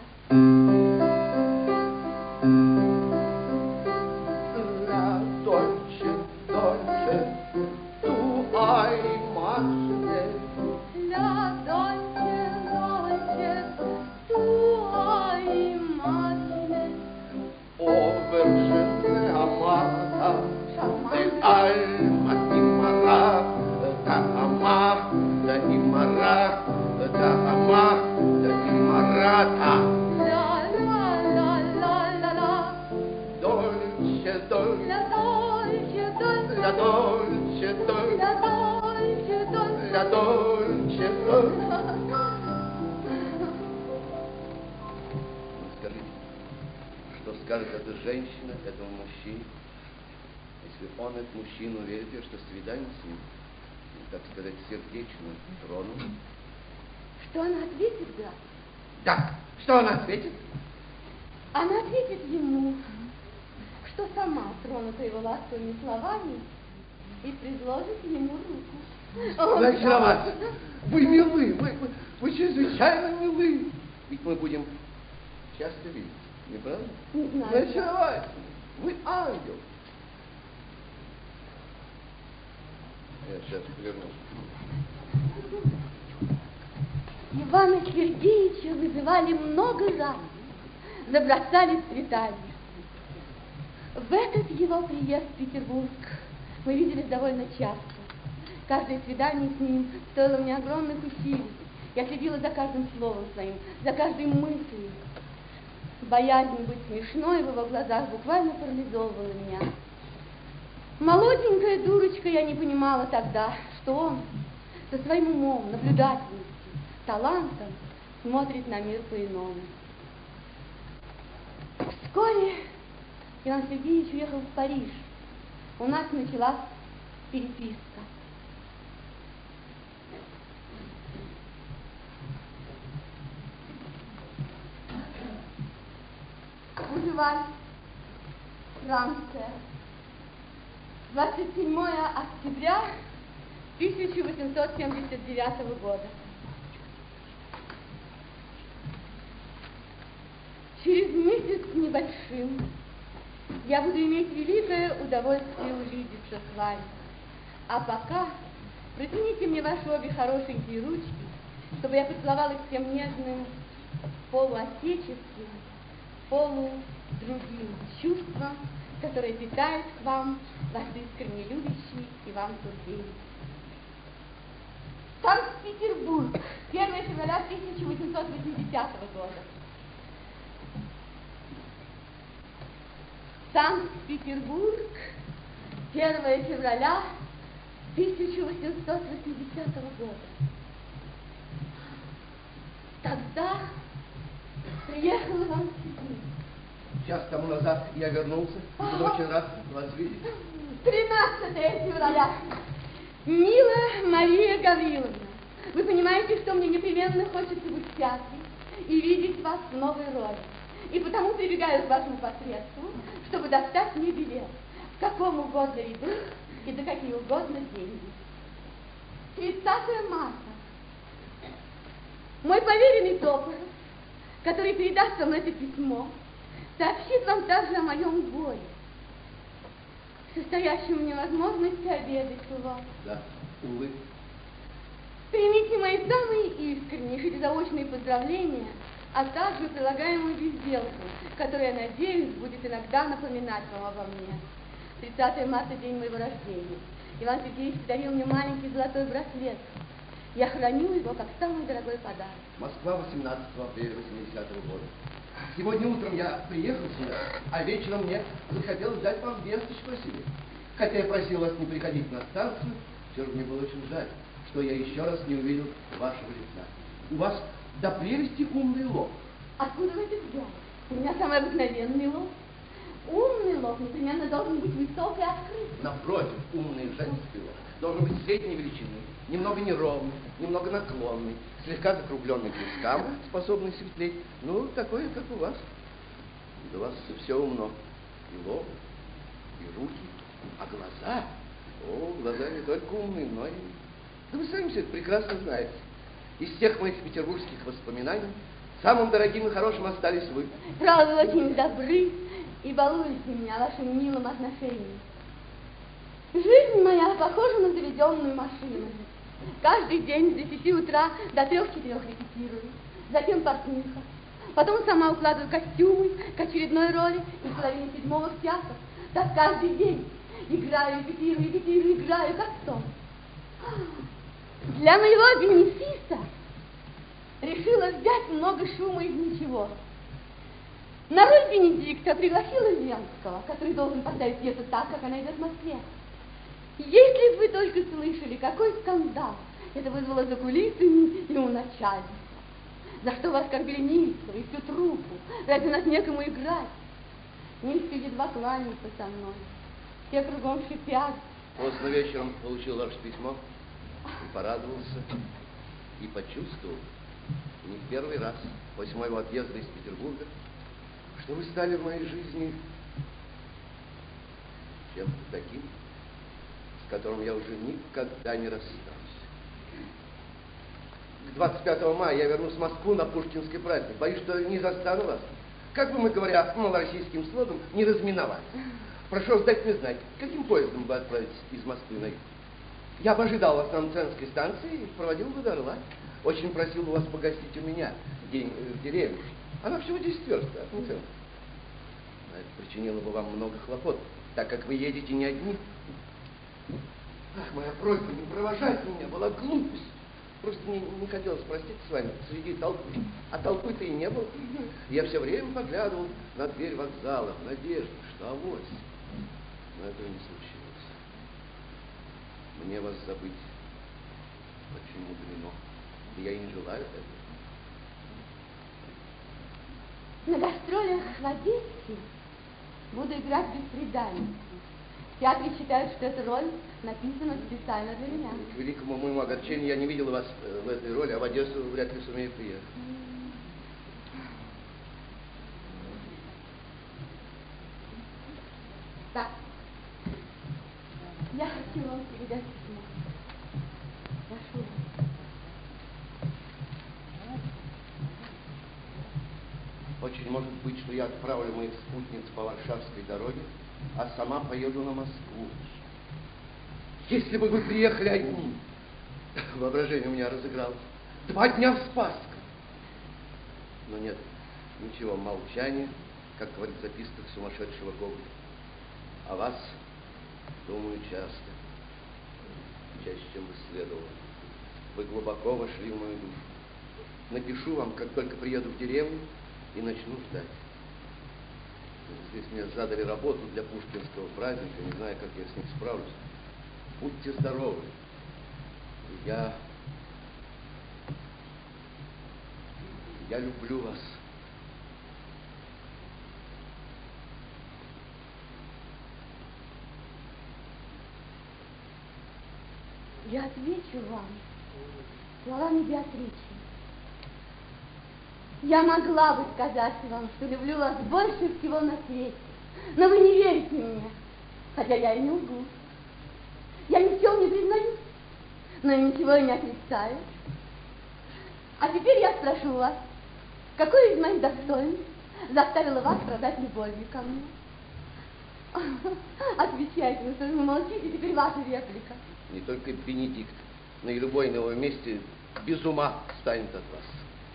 F: La dolce, dolce, tu hai immagine.
E: La dolce, dolce, tu hai immagine.
F: Oh, vergine amata, del alma inamorata, amata, inamorata.
E: La la la la la la.
F: Dolce, dolce,
E: La dolce, dolce.
F: la dolce, dolce,
E: La dolce, dolce.
F: la dolce, dolce. Скажите, что скажет эта женщина этому мужчине, если он, этот мужчина, уверит ее, что свидание с ним, так сказать, сердечно тронул?
E: Что она ответит, граф?
F: Да, что она ответит?
E: Она ответит ему, что сама тронута его ласковыми словами и предложит ему руку.
F: Вы очаровательны, вы милы, вы чрезвычайно милы. Ведь мы будем часто видеть, не правда?
E: Не знаю.
F: Вы очаровательны, вы ангел. Я сейчас вернусь.
E: Ивана Сергеевича вызывали много раз, забросали цветами. В этот его приезд в Петербург мы виделись довольно часто. Каждое свидание с ним стоило мне огромных усилий. Я следила за каждым словом своим, за каждой мыслью. Боязнь быть смешной в его глазах буквально парализовывала меня. Молоденькая дурочка, я не понимала тогда, что он со своим умом, наблюдательностью, талантом смотрит на мир по-иному. Вскоре Иван Сергеевич уехал в Париж. У нас началась переписка. Бужеваль, Франция. 27 октября 1879 года. Через месяц с небольшим я буду иметь великое удовольствие увидеться с вами. А пока протяните мне ваши обе хорошенькие ручки, чтобы я поцеловала их всем нежным, полуотеческим, полудругим чувством, которое питает к вам ваш искренне любящий Иван Тургенев. Санкт-Петербург, 1 февраля 1880 года. Санкт-Петербург, 1 февраля 1880 года. Тогда приехал Иван Сергеевич.
F: Час тому назад я вернулся и буду очень рад вас видеть.
E: 13 февраля. Милая Мария Гавриловна, вы понимаете, что мне непременно хочется быть в театре и видеть вас в новой роли. И потому прибегаю к вашему посредству, чтобы достать мне билет в каком угодно ряду и за какие угодно деньги. 30 марта. Мой поверенный Топоров, который передаст вам это письмо, сообщит вам также о моем горе, состоящем в невозможности обедать у вас.
F: Да, увы.
E: Примите мои самые искреннейшие заочные поздравления, а также прилагаемую безделку, которая, надеюсь, будет иногда напоминать вам обо мне. 30 марта – день моего рождения. Иван Сергеевич подарил мне маленький золотой браслет. Я храню его как самый дорогой подарок.
F: Москва, 18 апреля 80-го года. Сегодня утром я приехал сюда, а вечером мне захотелось дать вам весточку о себе. Хотя я просил вас не приходить на станцию, все же мне было очень жаль, что я еще раз не увидел вашего лица. У вас до прелести умный лоб.
E: Откуда вы это взяли? У меня самый обыкновенный лоб. Умный лоб непременно должен быть высок и открыт.
F: Напротив, умный женский лоб должен быть средней величины, немного неровный, немного наклонный, слегка закругленный к вискам, способный светлеть. Ну, такое, как у вас. Да у вас все умно. И лоб, и руки, а глаза... О, глаза не только умные, но и... Да вы сами все это прекрасно знаете. Из всех моих петербургских воспоминаний самым дорогим и хорошим остались вы.
E: Правда, вы очень добры и балуете меня вашим милым отношением. Жизнь моя похожа на заведенную машину. Каждый день с 10 утра до 3-4 репетирую. Затем портниха. Потом сама укладываю костюмы к очередной роли и в половине 7-го в театр. Так каждый день. Играю, репетирую, играю, как сон. Для моего бенефиса решила взять много шума из ничего. На роль Бенедикта пригласила Ленского, который должен поставить пьесу так, как она идет в Москве. Если бы вы только слышали, какой скандал это вызвало за кулисами и у начальника. За что вас оскорбили Нильцева и всю труппу. Разве нас некому играть? Нильцев едва кланяется со мной. Все кругом шипят.
F: Поздно вечером получил ваше письмо и порадовался, и почувствовал, не в первый раз, после моего отъезда из Петербурга, что вы стали в моей жизни чем-то таким, с которым я уже никогда не расстанусь. К 25 мая я вернусь в Москву на Пушкинский праздник. Боюсь, что не застану вас. Как бы мы, говоря малороссийским словом, не разминовались. Прошу вас дать мне знать, каким поездом вы отправитесь из Москвы на юг? Я бы ожидал вас на Мценской станции и проводил бы до Орла. Очень просил бы вас погостить у меня в деревне. Она всего 10 верст от Мценска. Это причинило бы вам много хлопот, так как вы едете не одни. Ах, моя просьба не провожать меня была глупость. Просто мне не хотелось проститься с вами среди толпы. А толпы-то и не было. Я все время поглядывал на дверь вокзала в надежде, что авось. Но этого не случилось. Мне вас забыть очень мудрено. И я и не желаю этого.
E: На гастролях в Одессе буду играть бесприданницу. В театре считают, что эта роль написана специально для меня.
F: К великому моему огорчению я не видел вас в этой роли, а в Одессу вряд ли сумею приехать.
E: Так, я хочу вам передать письмо. Прошу вас.
F: Очень может быть, что я отправлю моих спутниц по Варшавской дороге, а сама поеду на Москву. Если бы вы приехали одни, воображение у меня разыгралось, 2 дня в Спасском. Но нет, ничего, молчание, как говорит в записках сумасшедшего Гоголя. О вас думаю часто, чаще, чем бы следовало. Вы глубоко вошли в мою душу. Напишу вам, как только приеду в деревню, и начну ждать. Здесь мне задали работу для пушкинского праздника, не знаю, как я с ним справлюсь. Будьте здоровы. Я люблю вас.
E: Я отвечу вам словами Беатричи. Я могла бы сказать вам, что люблю вас больше всего на свете, но вы не верите мне, хотя я и не лгу. Я ни в чем не признаюсь, но и ничего и не отрицаю. А теперь я спрошу вас, какое из моих достоинств заставило вас страдать любовью ко мне? Отвечайте, вы что же вы молчите, теперь ваша реплика.
F: Не только Бенедикт, но и любой на его месте без ума станет от вас.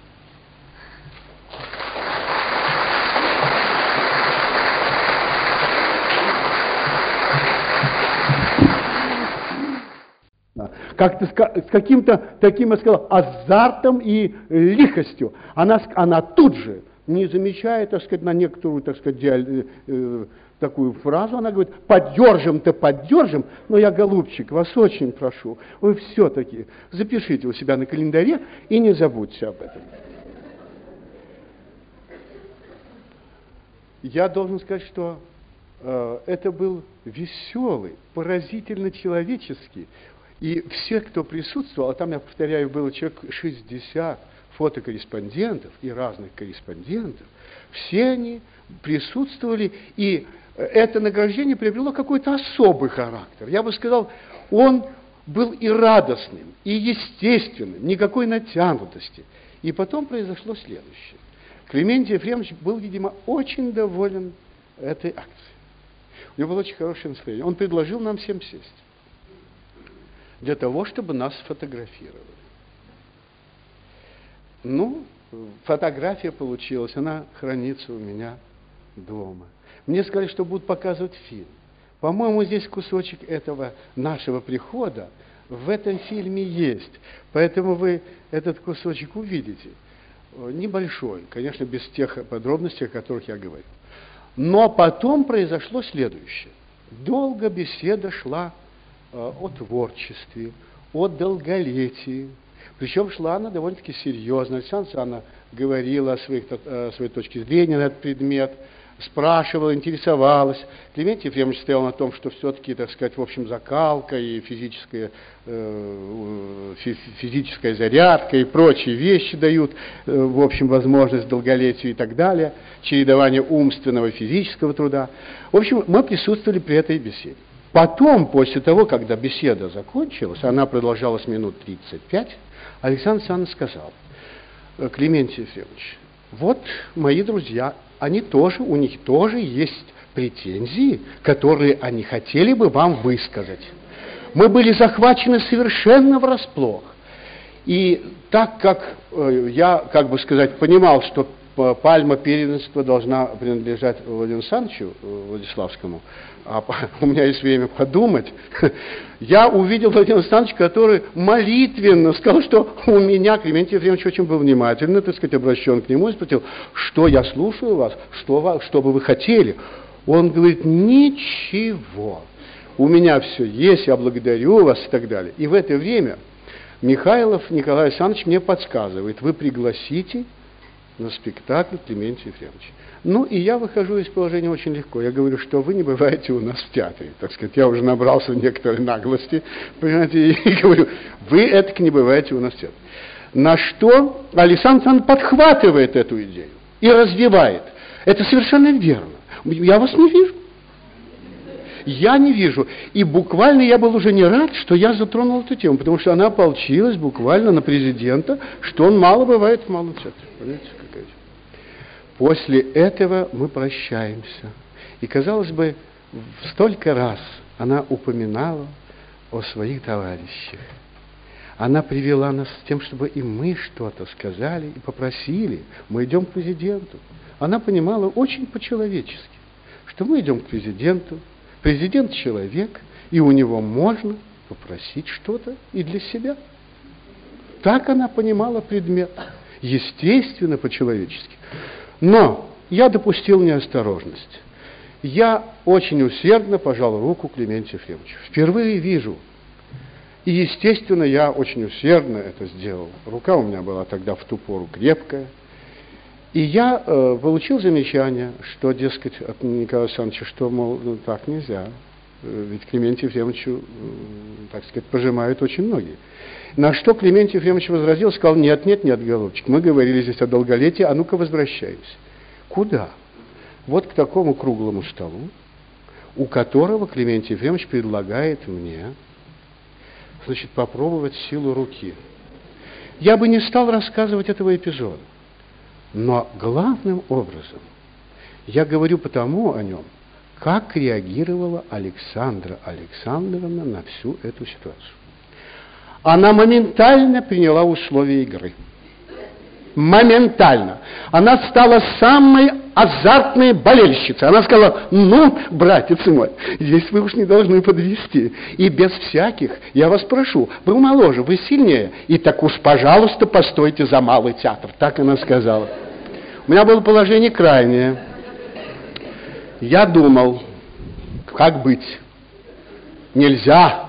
G: Как-то с каким-то таким, я сказал, азартом и лихостью. Она тут же, не замечая, так сказать, на некоторую, так сказать, такую фразу, она говорит: поддержим-то поддержим, но я, голубчик, вас очень прошу, вы все-таки запишите у себя на календаре и не забудьте об этом. Я должен сказать, что это был веселый, поразительно человеческий И все, кто присутствовал, а там, я повторяю, было человек 60 фотокорреспондентов и разных корреспондентов, все они присутствовали, и это награждение приобрело какой-то особый характер. Я бы сказал, он был и радостным, и естественным, никакой натянутости. И потом произошло следующее. Клементий Ефремович был, видимо, очень доволен этой акцией. У него было очень хорошее настроение. Он предложил нам всем сесть для того, чтобы нас сфотографировали. Ну, фотография получилась, она хранится у меня дома. Мне сказали, что будут показывать фильм. По-моему, здесь кусочек этого нашего прихода в этом фильме есть. Поэтому вы этот кусочек увидите. Небольшой, конечно, без тех подробностей, о которых я говорил. Но потом произошло следующее. Долго беседа шла о творчестве, о долголетии. Причем шла она довольно-таки серьезно. Александра Александровна говорила о своей точке зрения на этот предмет, спрашивала, интересовалась. Клементий Ефремович стоял на том, что все-таки, так сказать, в общем, закалка и физическая зарядка и прочие вещи дают, в общем, возможность долголетию и так далее, чередование умственного и физического труда. В общем, мы присутствовали при этой беседе. Потом, после того, когда беседа закончилась, она продолжалась минут 35, Александр Александрович сказал: Клементий Ефремович, вот мои друзья, у них тоже есть претензии, которые они хотели бы вам высказать. Мы были захвачены совершенно врасплох. И так как я, как бы сказать, понимал, что пальма первенства должна принадлежать Владимиру Александровичу Владиславскому, а у меня есть время подумать, я увидел Владимира Александровича, который молитвенно сказал, что у меня, Клементий Ефремович очень был внимательно, так сказать, обращен к нему и спросил: что я слушаю вас, что бы вы хотели? Он говорит: ничего, у меня все есть, я благодарю вас и так далее. И в это время Михайлов Николай Александрович мне подсказывает: вы пригласите на спектакль Клементия Ефремовича. Ну, и я выхожу из положения очень легко. Я говорю, что вы не бываете у нас в театре. Так сказать, я уже набрался некоторой наглости, понимаете, и говорю: вы этак не бываете у нас в театре. На что Александр Александрович подхватывает эту идею и развивает. Это совершенно верно. Я вас не вижу. Я не вижу. И буквально я был уже не рад, что я затронул эту тему, потому что она ополчилась буквально на президента, что он мало бывает в Малом театре. Понимаете, какая-то. После этого мы прощаемся. И, казалось бы, столько раз она упоминала о своих товарищах. Она привела нас с тем, чтобы и мы что-то сказали и попросили. Мы идем к президенту. Она понимала очень по-человечески, что мы идем к президенту. Президент человек, и у него можно попросить что-то и для себя. Так она понимала предмет. Естественно, по-человечески. Но я допустил неосторожность. Я очень усердно пожал руку Клементию Ефремовичу. Впервые вижу. И, естественно, я очень усердно это сделал. Рука у меня была тогда в ту пору крепкая. И я получил замечание, что, дескать, от Николая Александровича, что, мол, ну, так нельзя. Ведь Клементию Ефремовичу, так сказать, пожимают очень многие. На что Клементий Ефремович возразил, сказал: нет, голубчик, мы говорили здесь о долголетии, а ну-ка возвращаемся. Куда? Вот к такому круглому столу, у которого Клементий Ефремович предлагает мне, значит, попробовать силу руки. Я бы не стал рассказывать этого эпизода, но главным образом я говорю потому о нем, как реагировала Александра Александровна на всю эту ситуацию. Она моментально приняла условия игры. Моментально. Она стала самой азартной болельщицей. Она сказала: ну, братец мой, здесь вы уж не должны подвести. И без всяких, я вас прошу, вы моложе, вы сильнее. И так уж, пожалуйста, постойте за Малый театр. Так она сказала. У меня было положение крайнее. Я думал, как быть? Нельзя.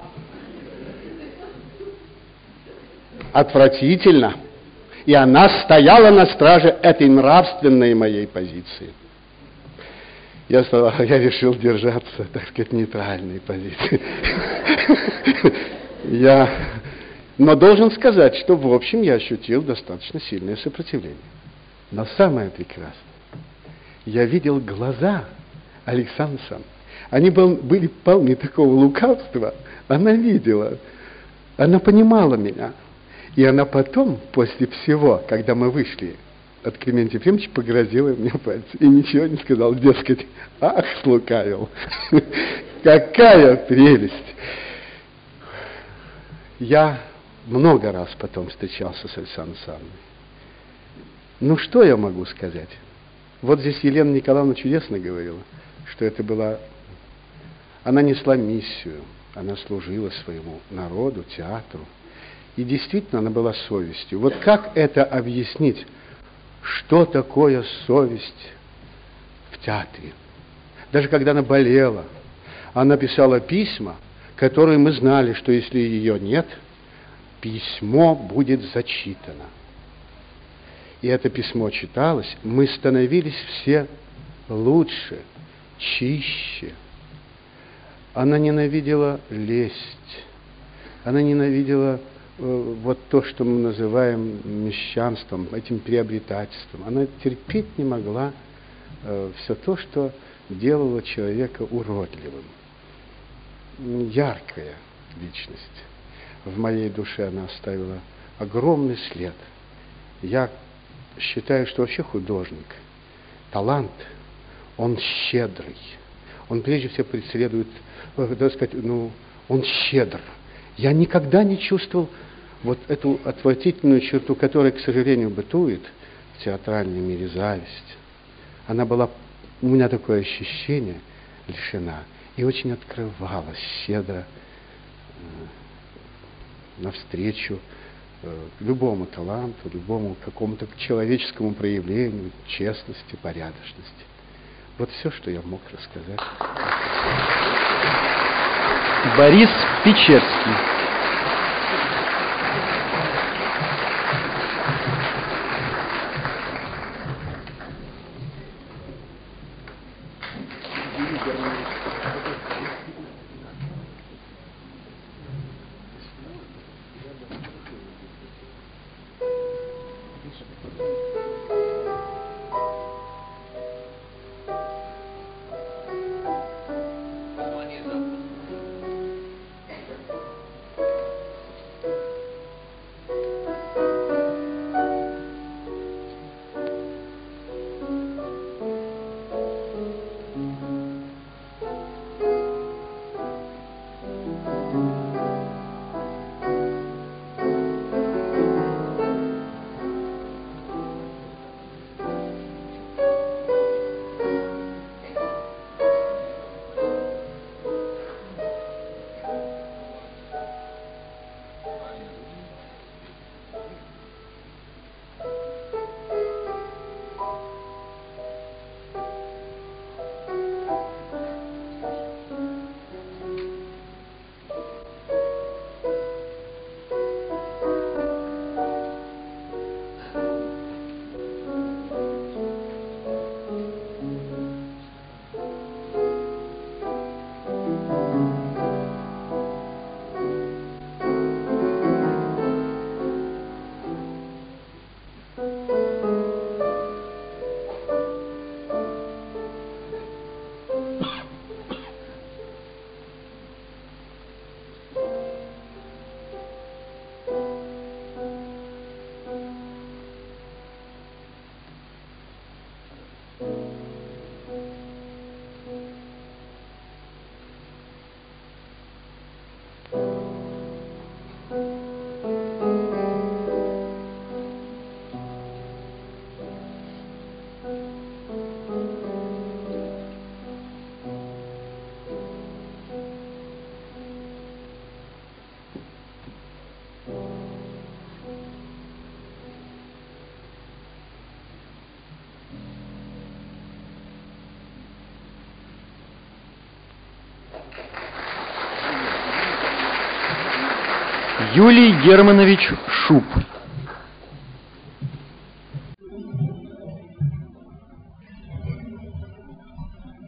G: Отвратительно. И она стояла на страже этой нравственной моей позиции. Я решил держаться, так сказать, нейтральной позиции. Но должен сказать, что в общем я ощутил достаточно сильное сопротивление. Но самое прекрасное, я видел глаза Александры Александровны. Они были полны такого лукавства. Она видела, она понимала меня. И она потом, после всего, когда мы вышли от Климентия Ефремовича, погрозила мне пальцем. И ничего не сказал, дескать, ах, слукавил. Какая прелесть! Я много раз потом встречался с Александрой Александровной. Ну, что я могу сказать? Вот здесь Елена Николаевна чудесно говорила, что это была... Она несла миссию, она служила своему народу, театру. И действительно она была совестью. Вот как это объяснить? Что такое совесть в театре? Даже когда она болела, она писала письма, которые мы знали, что если ее нет, письмо будет зачитано. И это письмо читалось, мы становились все лучше, чище. Она ненавидела лесть, она ненавидела вот то, что мы называем мещанством, этим приобретательством. Она терпеть не могла все то, что делало человека уродливым. Яркая личность. В моей душе она оставила огромный след. Я считаю, что вообще художник, талант, он щедрый. Он прежде всего преследует, так сказать, он щедр. Я никогда не чувствовал вот эту отвратительную черту, которая, к сожалению, бытует в театральном мире, зависть. Она была, у меня такое ощущение, лишена, и очень открывалась щедро навстречу любому таланту, любому какому-то человеческому проявлению, честности, порядочности. Вот все, что я мог рассказать.
B: Борис Печерский. Юлий Германович Шуб.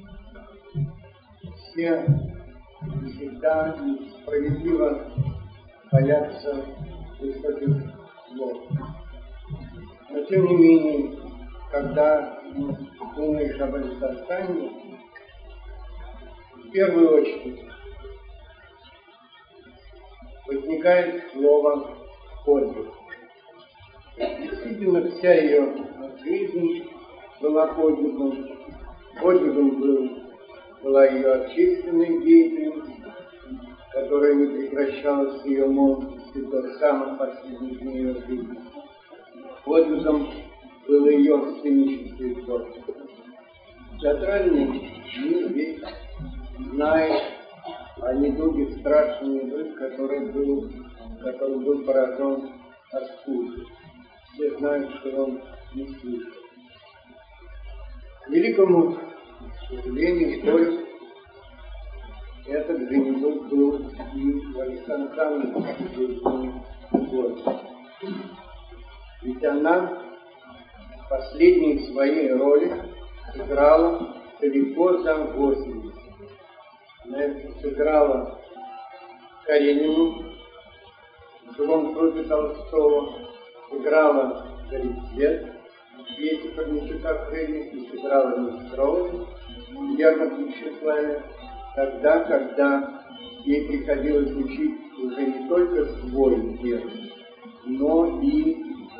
H: Все всегда справедливо
F: боятся высоких слов. Но тем не менее, когда думаешь об Александре, в первую очередь возникает слово «подвиг». Действительно, вся ее жизнь была подвигом. Подвигом была ее общественная деятельность, которая не прекращалась с ее молодости до самых последних дней ее жизни. Подвигом было ее сценическое творчество. Театральный мир весь знает о недуге страшной игры, который был поражен Аскутой. Все знают, что он не слышал. К великому сожалению, горю, этот же недуг был и в Александре годы. Ведь она в последней своей роли сыграла далеко за 80. Она сыграла Каренину в «Живом трупе» Толстого, сыграла «Горецвет» пьесе Корничука «Крылья» и сыграла Нестерову в «Ярмарке тщеславия», тогда, когда ей приходилось учить уже не только свой текст, но и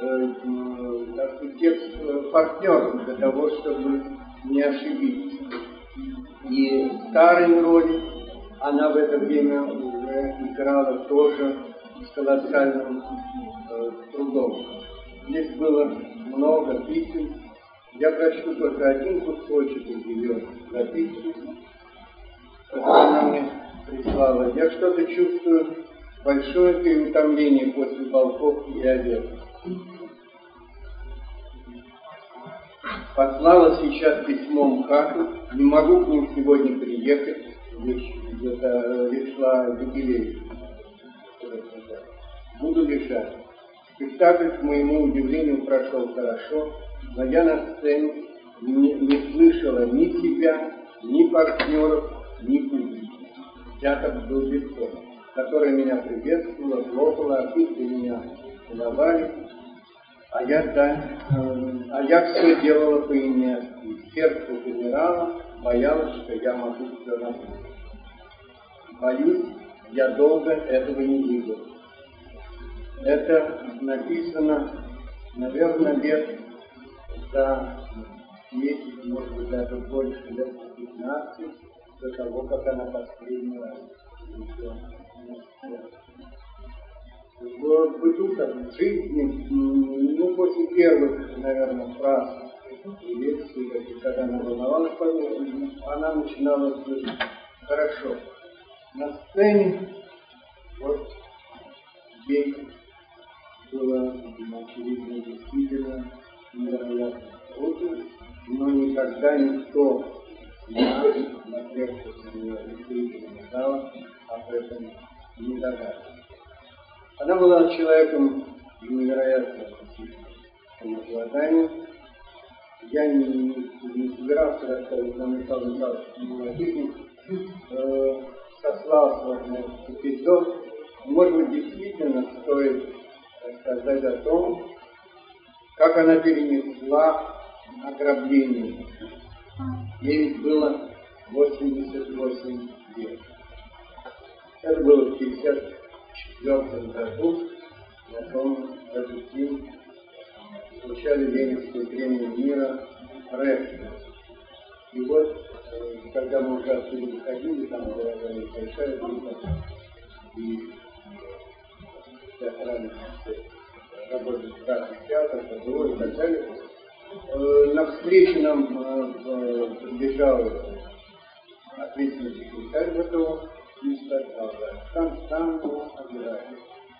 F: текст партнеров для того, чтобы не ошибиться. И старые роли она в это время уже играла тоже с колоссальным трудом. Здесь было много писем. Я прочту только один кусочек из ее записки, который она мне прислала. Я что-то чувствую большое переутомление после Болховки и Одессы. Послала сейчас письмо МХАТу, не могу к ним сегодня приехать, лишла юбилей. Буду лежать. Спектакль, к моему удивлению, прошел хорошо, но я на сцене не слышала ни себя, ни партнеров, ни публики. Театр был лицо, которое меня приветствовало, хлопало, артисты меня целовали, а я все делала по инерции. Сердце умирало, боялась, что я могу все равно. Боюсь, я долго этого не видел. Это написано, наверное, лет за 10, может быть, даже больше, лет 15, до того, как она последний раз в быту, в жизни, после первых, наверное, фраз и лекций, когда она волновалась, она начинала слышать хорошо. На сцене, вот, ей было, очевидно, действительно невероятно трудно, но никогда никто на лекциях не знал об этом, не догадывался. Она была человеком невероятного самообладания. Я не собирался рассказывать, но Михаил Михайлович сослался на этот эпизод. Может быть, действительно стоит рассказать о том, как она перенесла ограбление. Ей ведь было 88 лет. Это было в 1954 году, потом в этот день получали Ленинскую премию мира Рефти. И вот, когда мы уже отсюда выходили, там была большая группа и театральных работы в Красных театрах, КГО и так далее. На встрече нам подбежал ответственный секретарь ВТО и сказал: там обирали.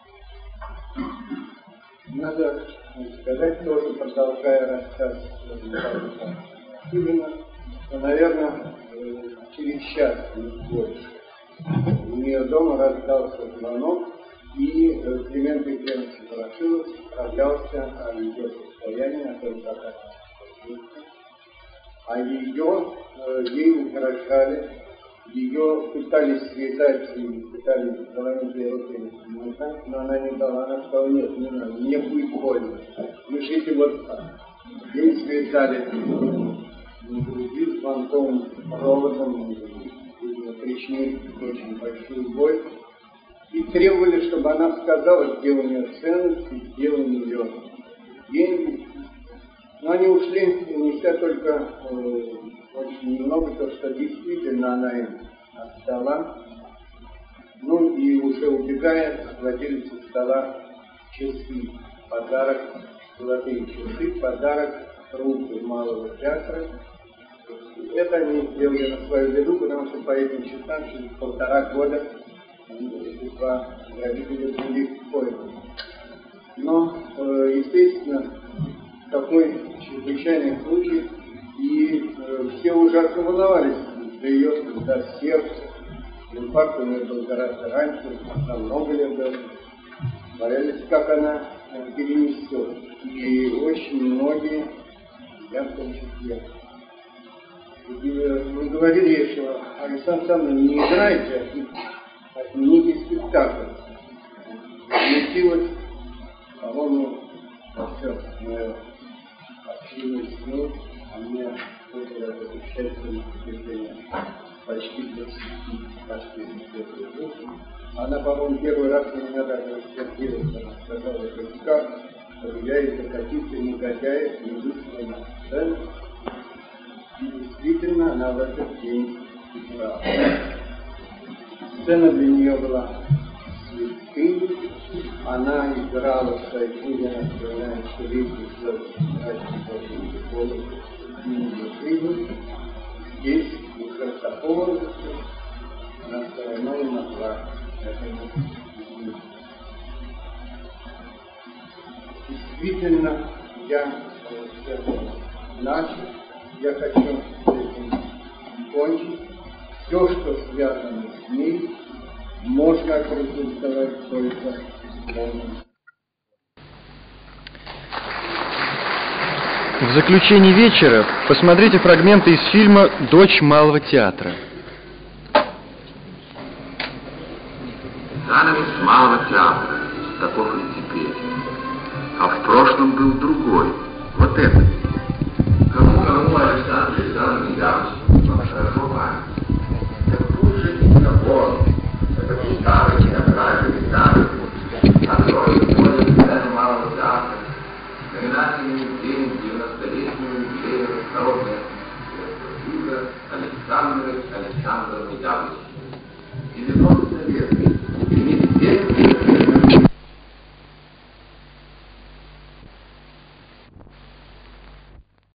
F: Надо сказать тоже, продолжая рассказ именно, что, наверное, через час, не больше, у нее дома раздался звонок, и Климент Ефремович Ворошилов справлялся о ее состоянии, о том, как она, а ей угрожали
H: Ее пытались связать и пытались заломить ей руки, но она не дала. Она сказала: нет, не надо, мне будет больно. Лежите вот так. Ей связали груди звонком, проводом, причинили очень большую боль. И требовали, чтобы она сказала, где у нее ценности, где у нее деньги. Но они ушли, неся только очень немного, то, что действительно она им отдала. Ну и уже убегая, схватили со стола часы, подарок, золотые часы, подарок труппы Малого театра. Это они сделали на свою беду, потому что по этим часам через 1,5 года эти два родителя были пойманы. Но, естественно, такой чрезвычайный случай, и все ужасно волновались за ее сердце. Инфаркт у нее был гораздо раньше, намного лет даже. Боялись, как она перенесет. И очень многие, я в том числе, мы говорили ей, что Александр Александровна, не играйте, отмените спектакль. Смутилась, по-моему, все, мы общились с ней, а мне выпало это счастье впечатление почти 20 лет. Она, по-моему, первый раз на меня даже рассердилась, она сказала: как, чтобы я из-за каких-то негодяев не вышла на сцену. И действительно, она в этот день играла. Сцена для нее была святыней. Она играла в своей книге, она вспоминает, что видит жизнь. Здесь, уже в таком возрасте, она все равно не могла этому изменить. Действительно, я начал. Я хочу с этим кончить. Все, что связано с ней, можно охарактеризовать только словом.
B: В заключении вечера посмотрите фрагменты из фильма «Дочь Малого театра».
I: Занавес Малого театра, таков и теперь. А в прошлом был другой, вот этот. Кому Александр Александрович Яковлевич, вам хорошо память. Это лучше не забор, это гитара, театральная гитара. Откроет сцену Малого театра. Знаменательный день 90-летнего юбилея народного Александра Александровны Яковлевича. 90 лет.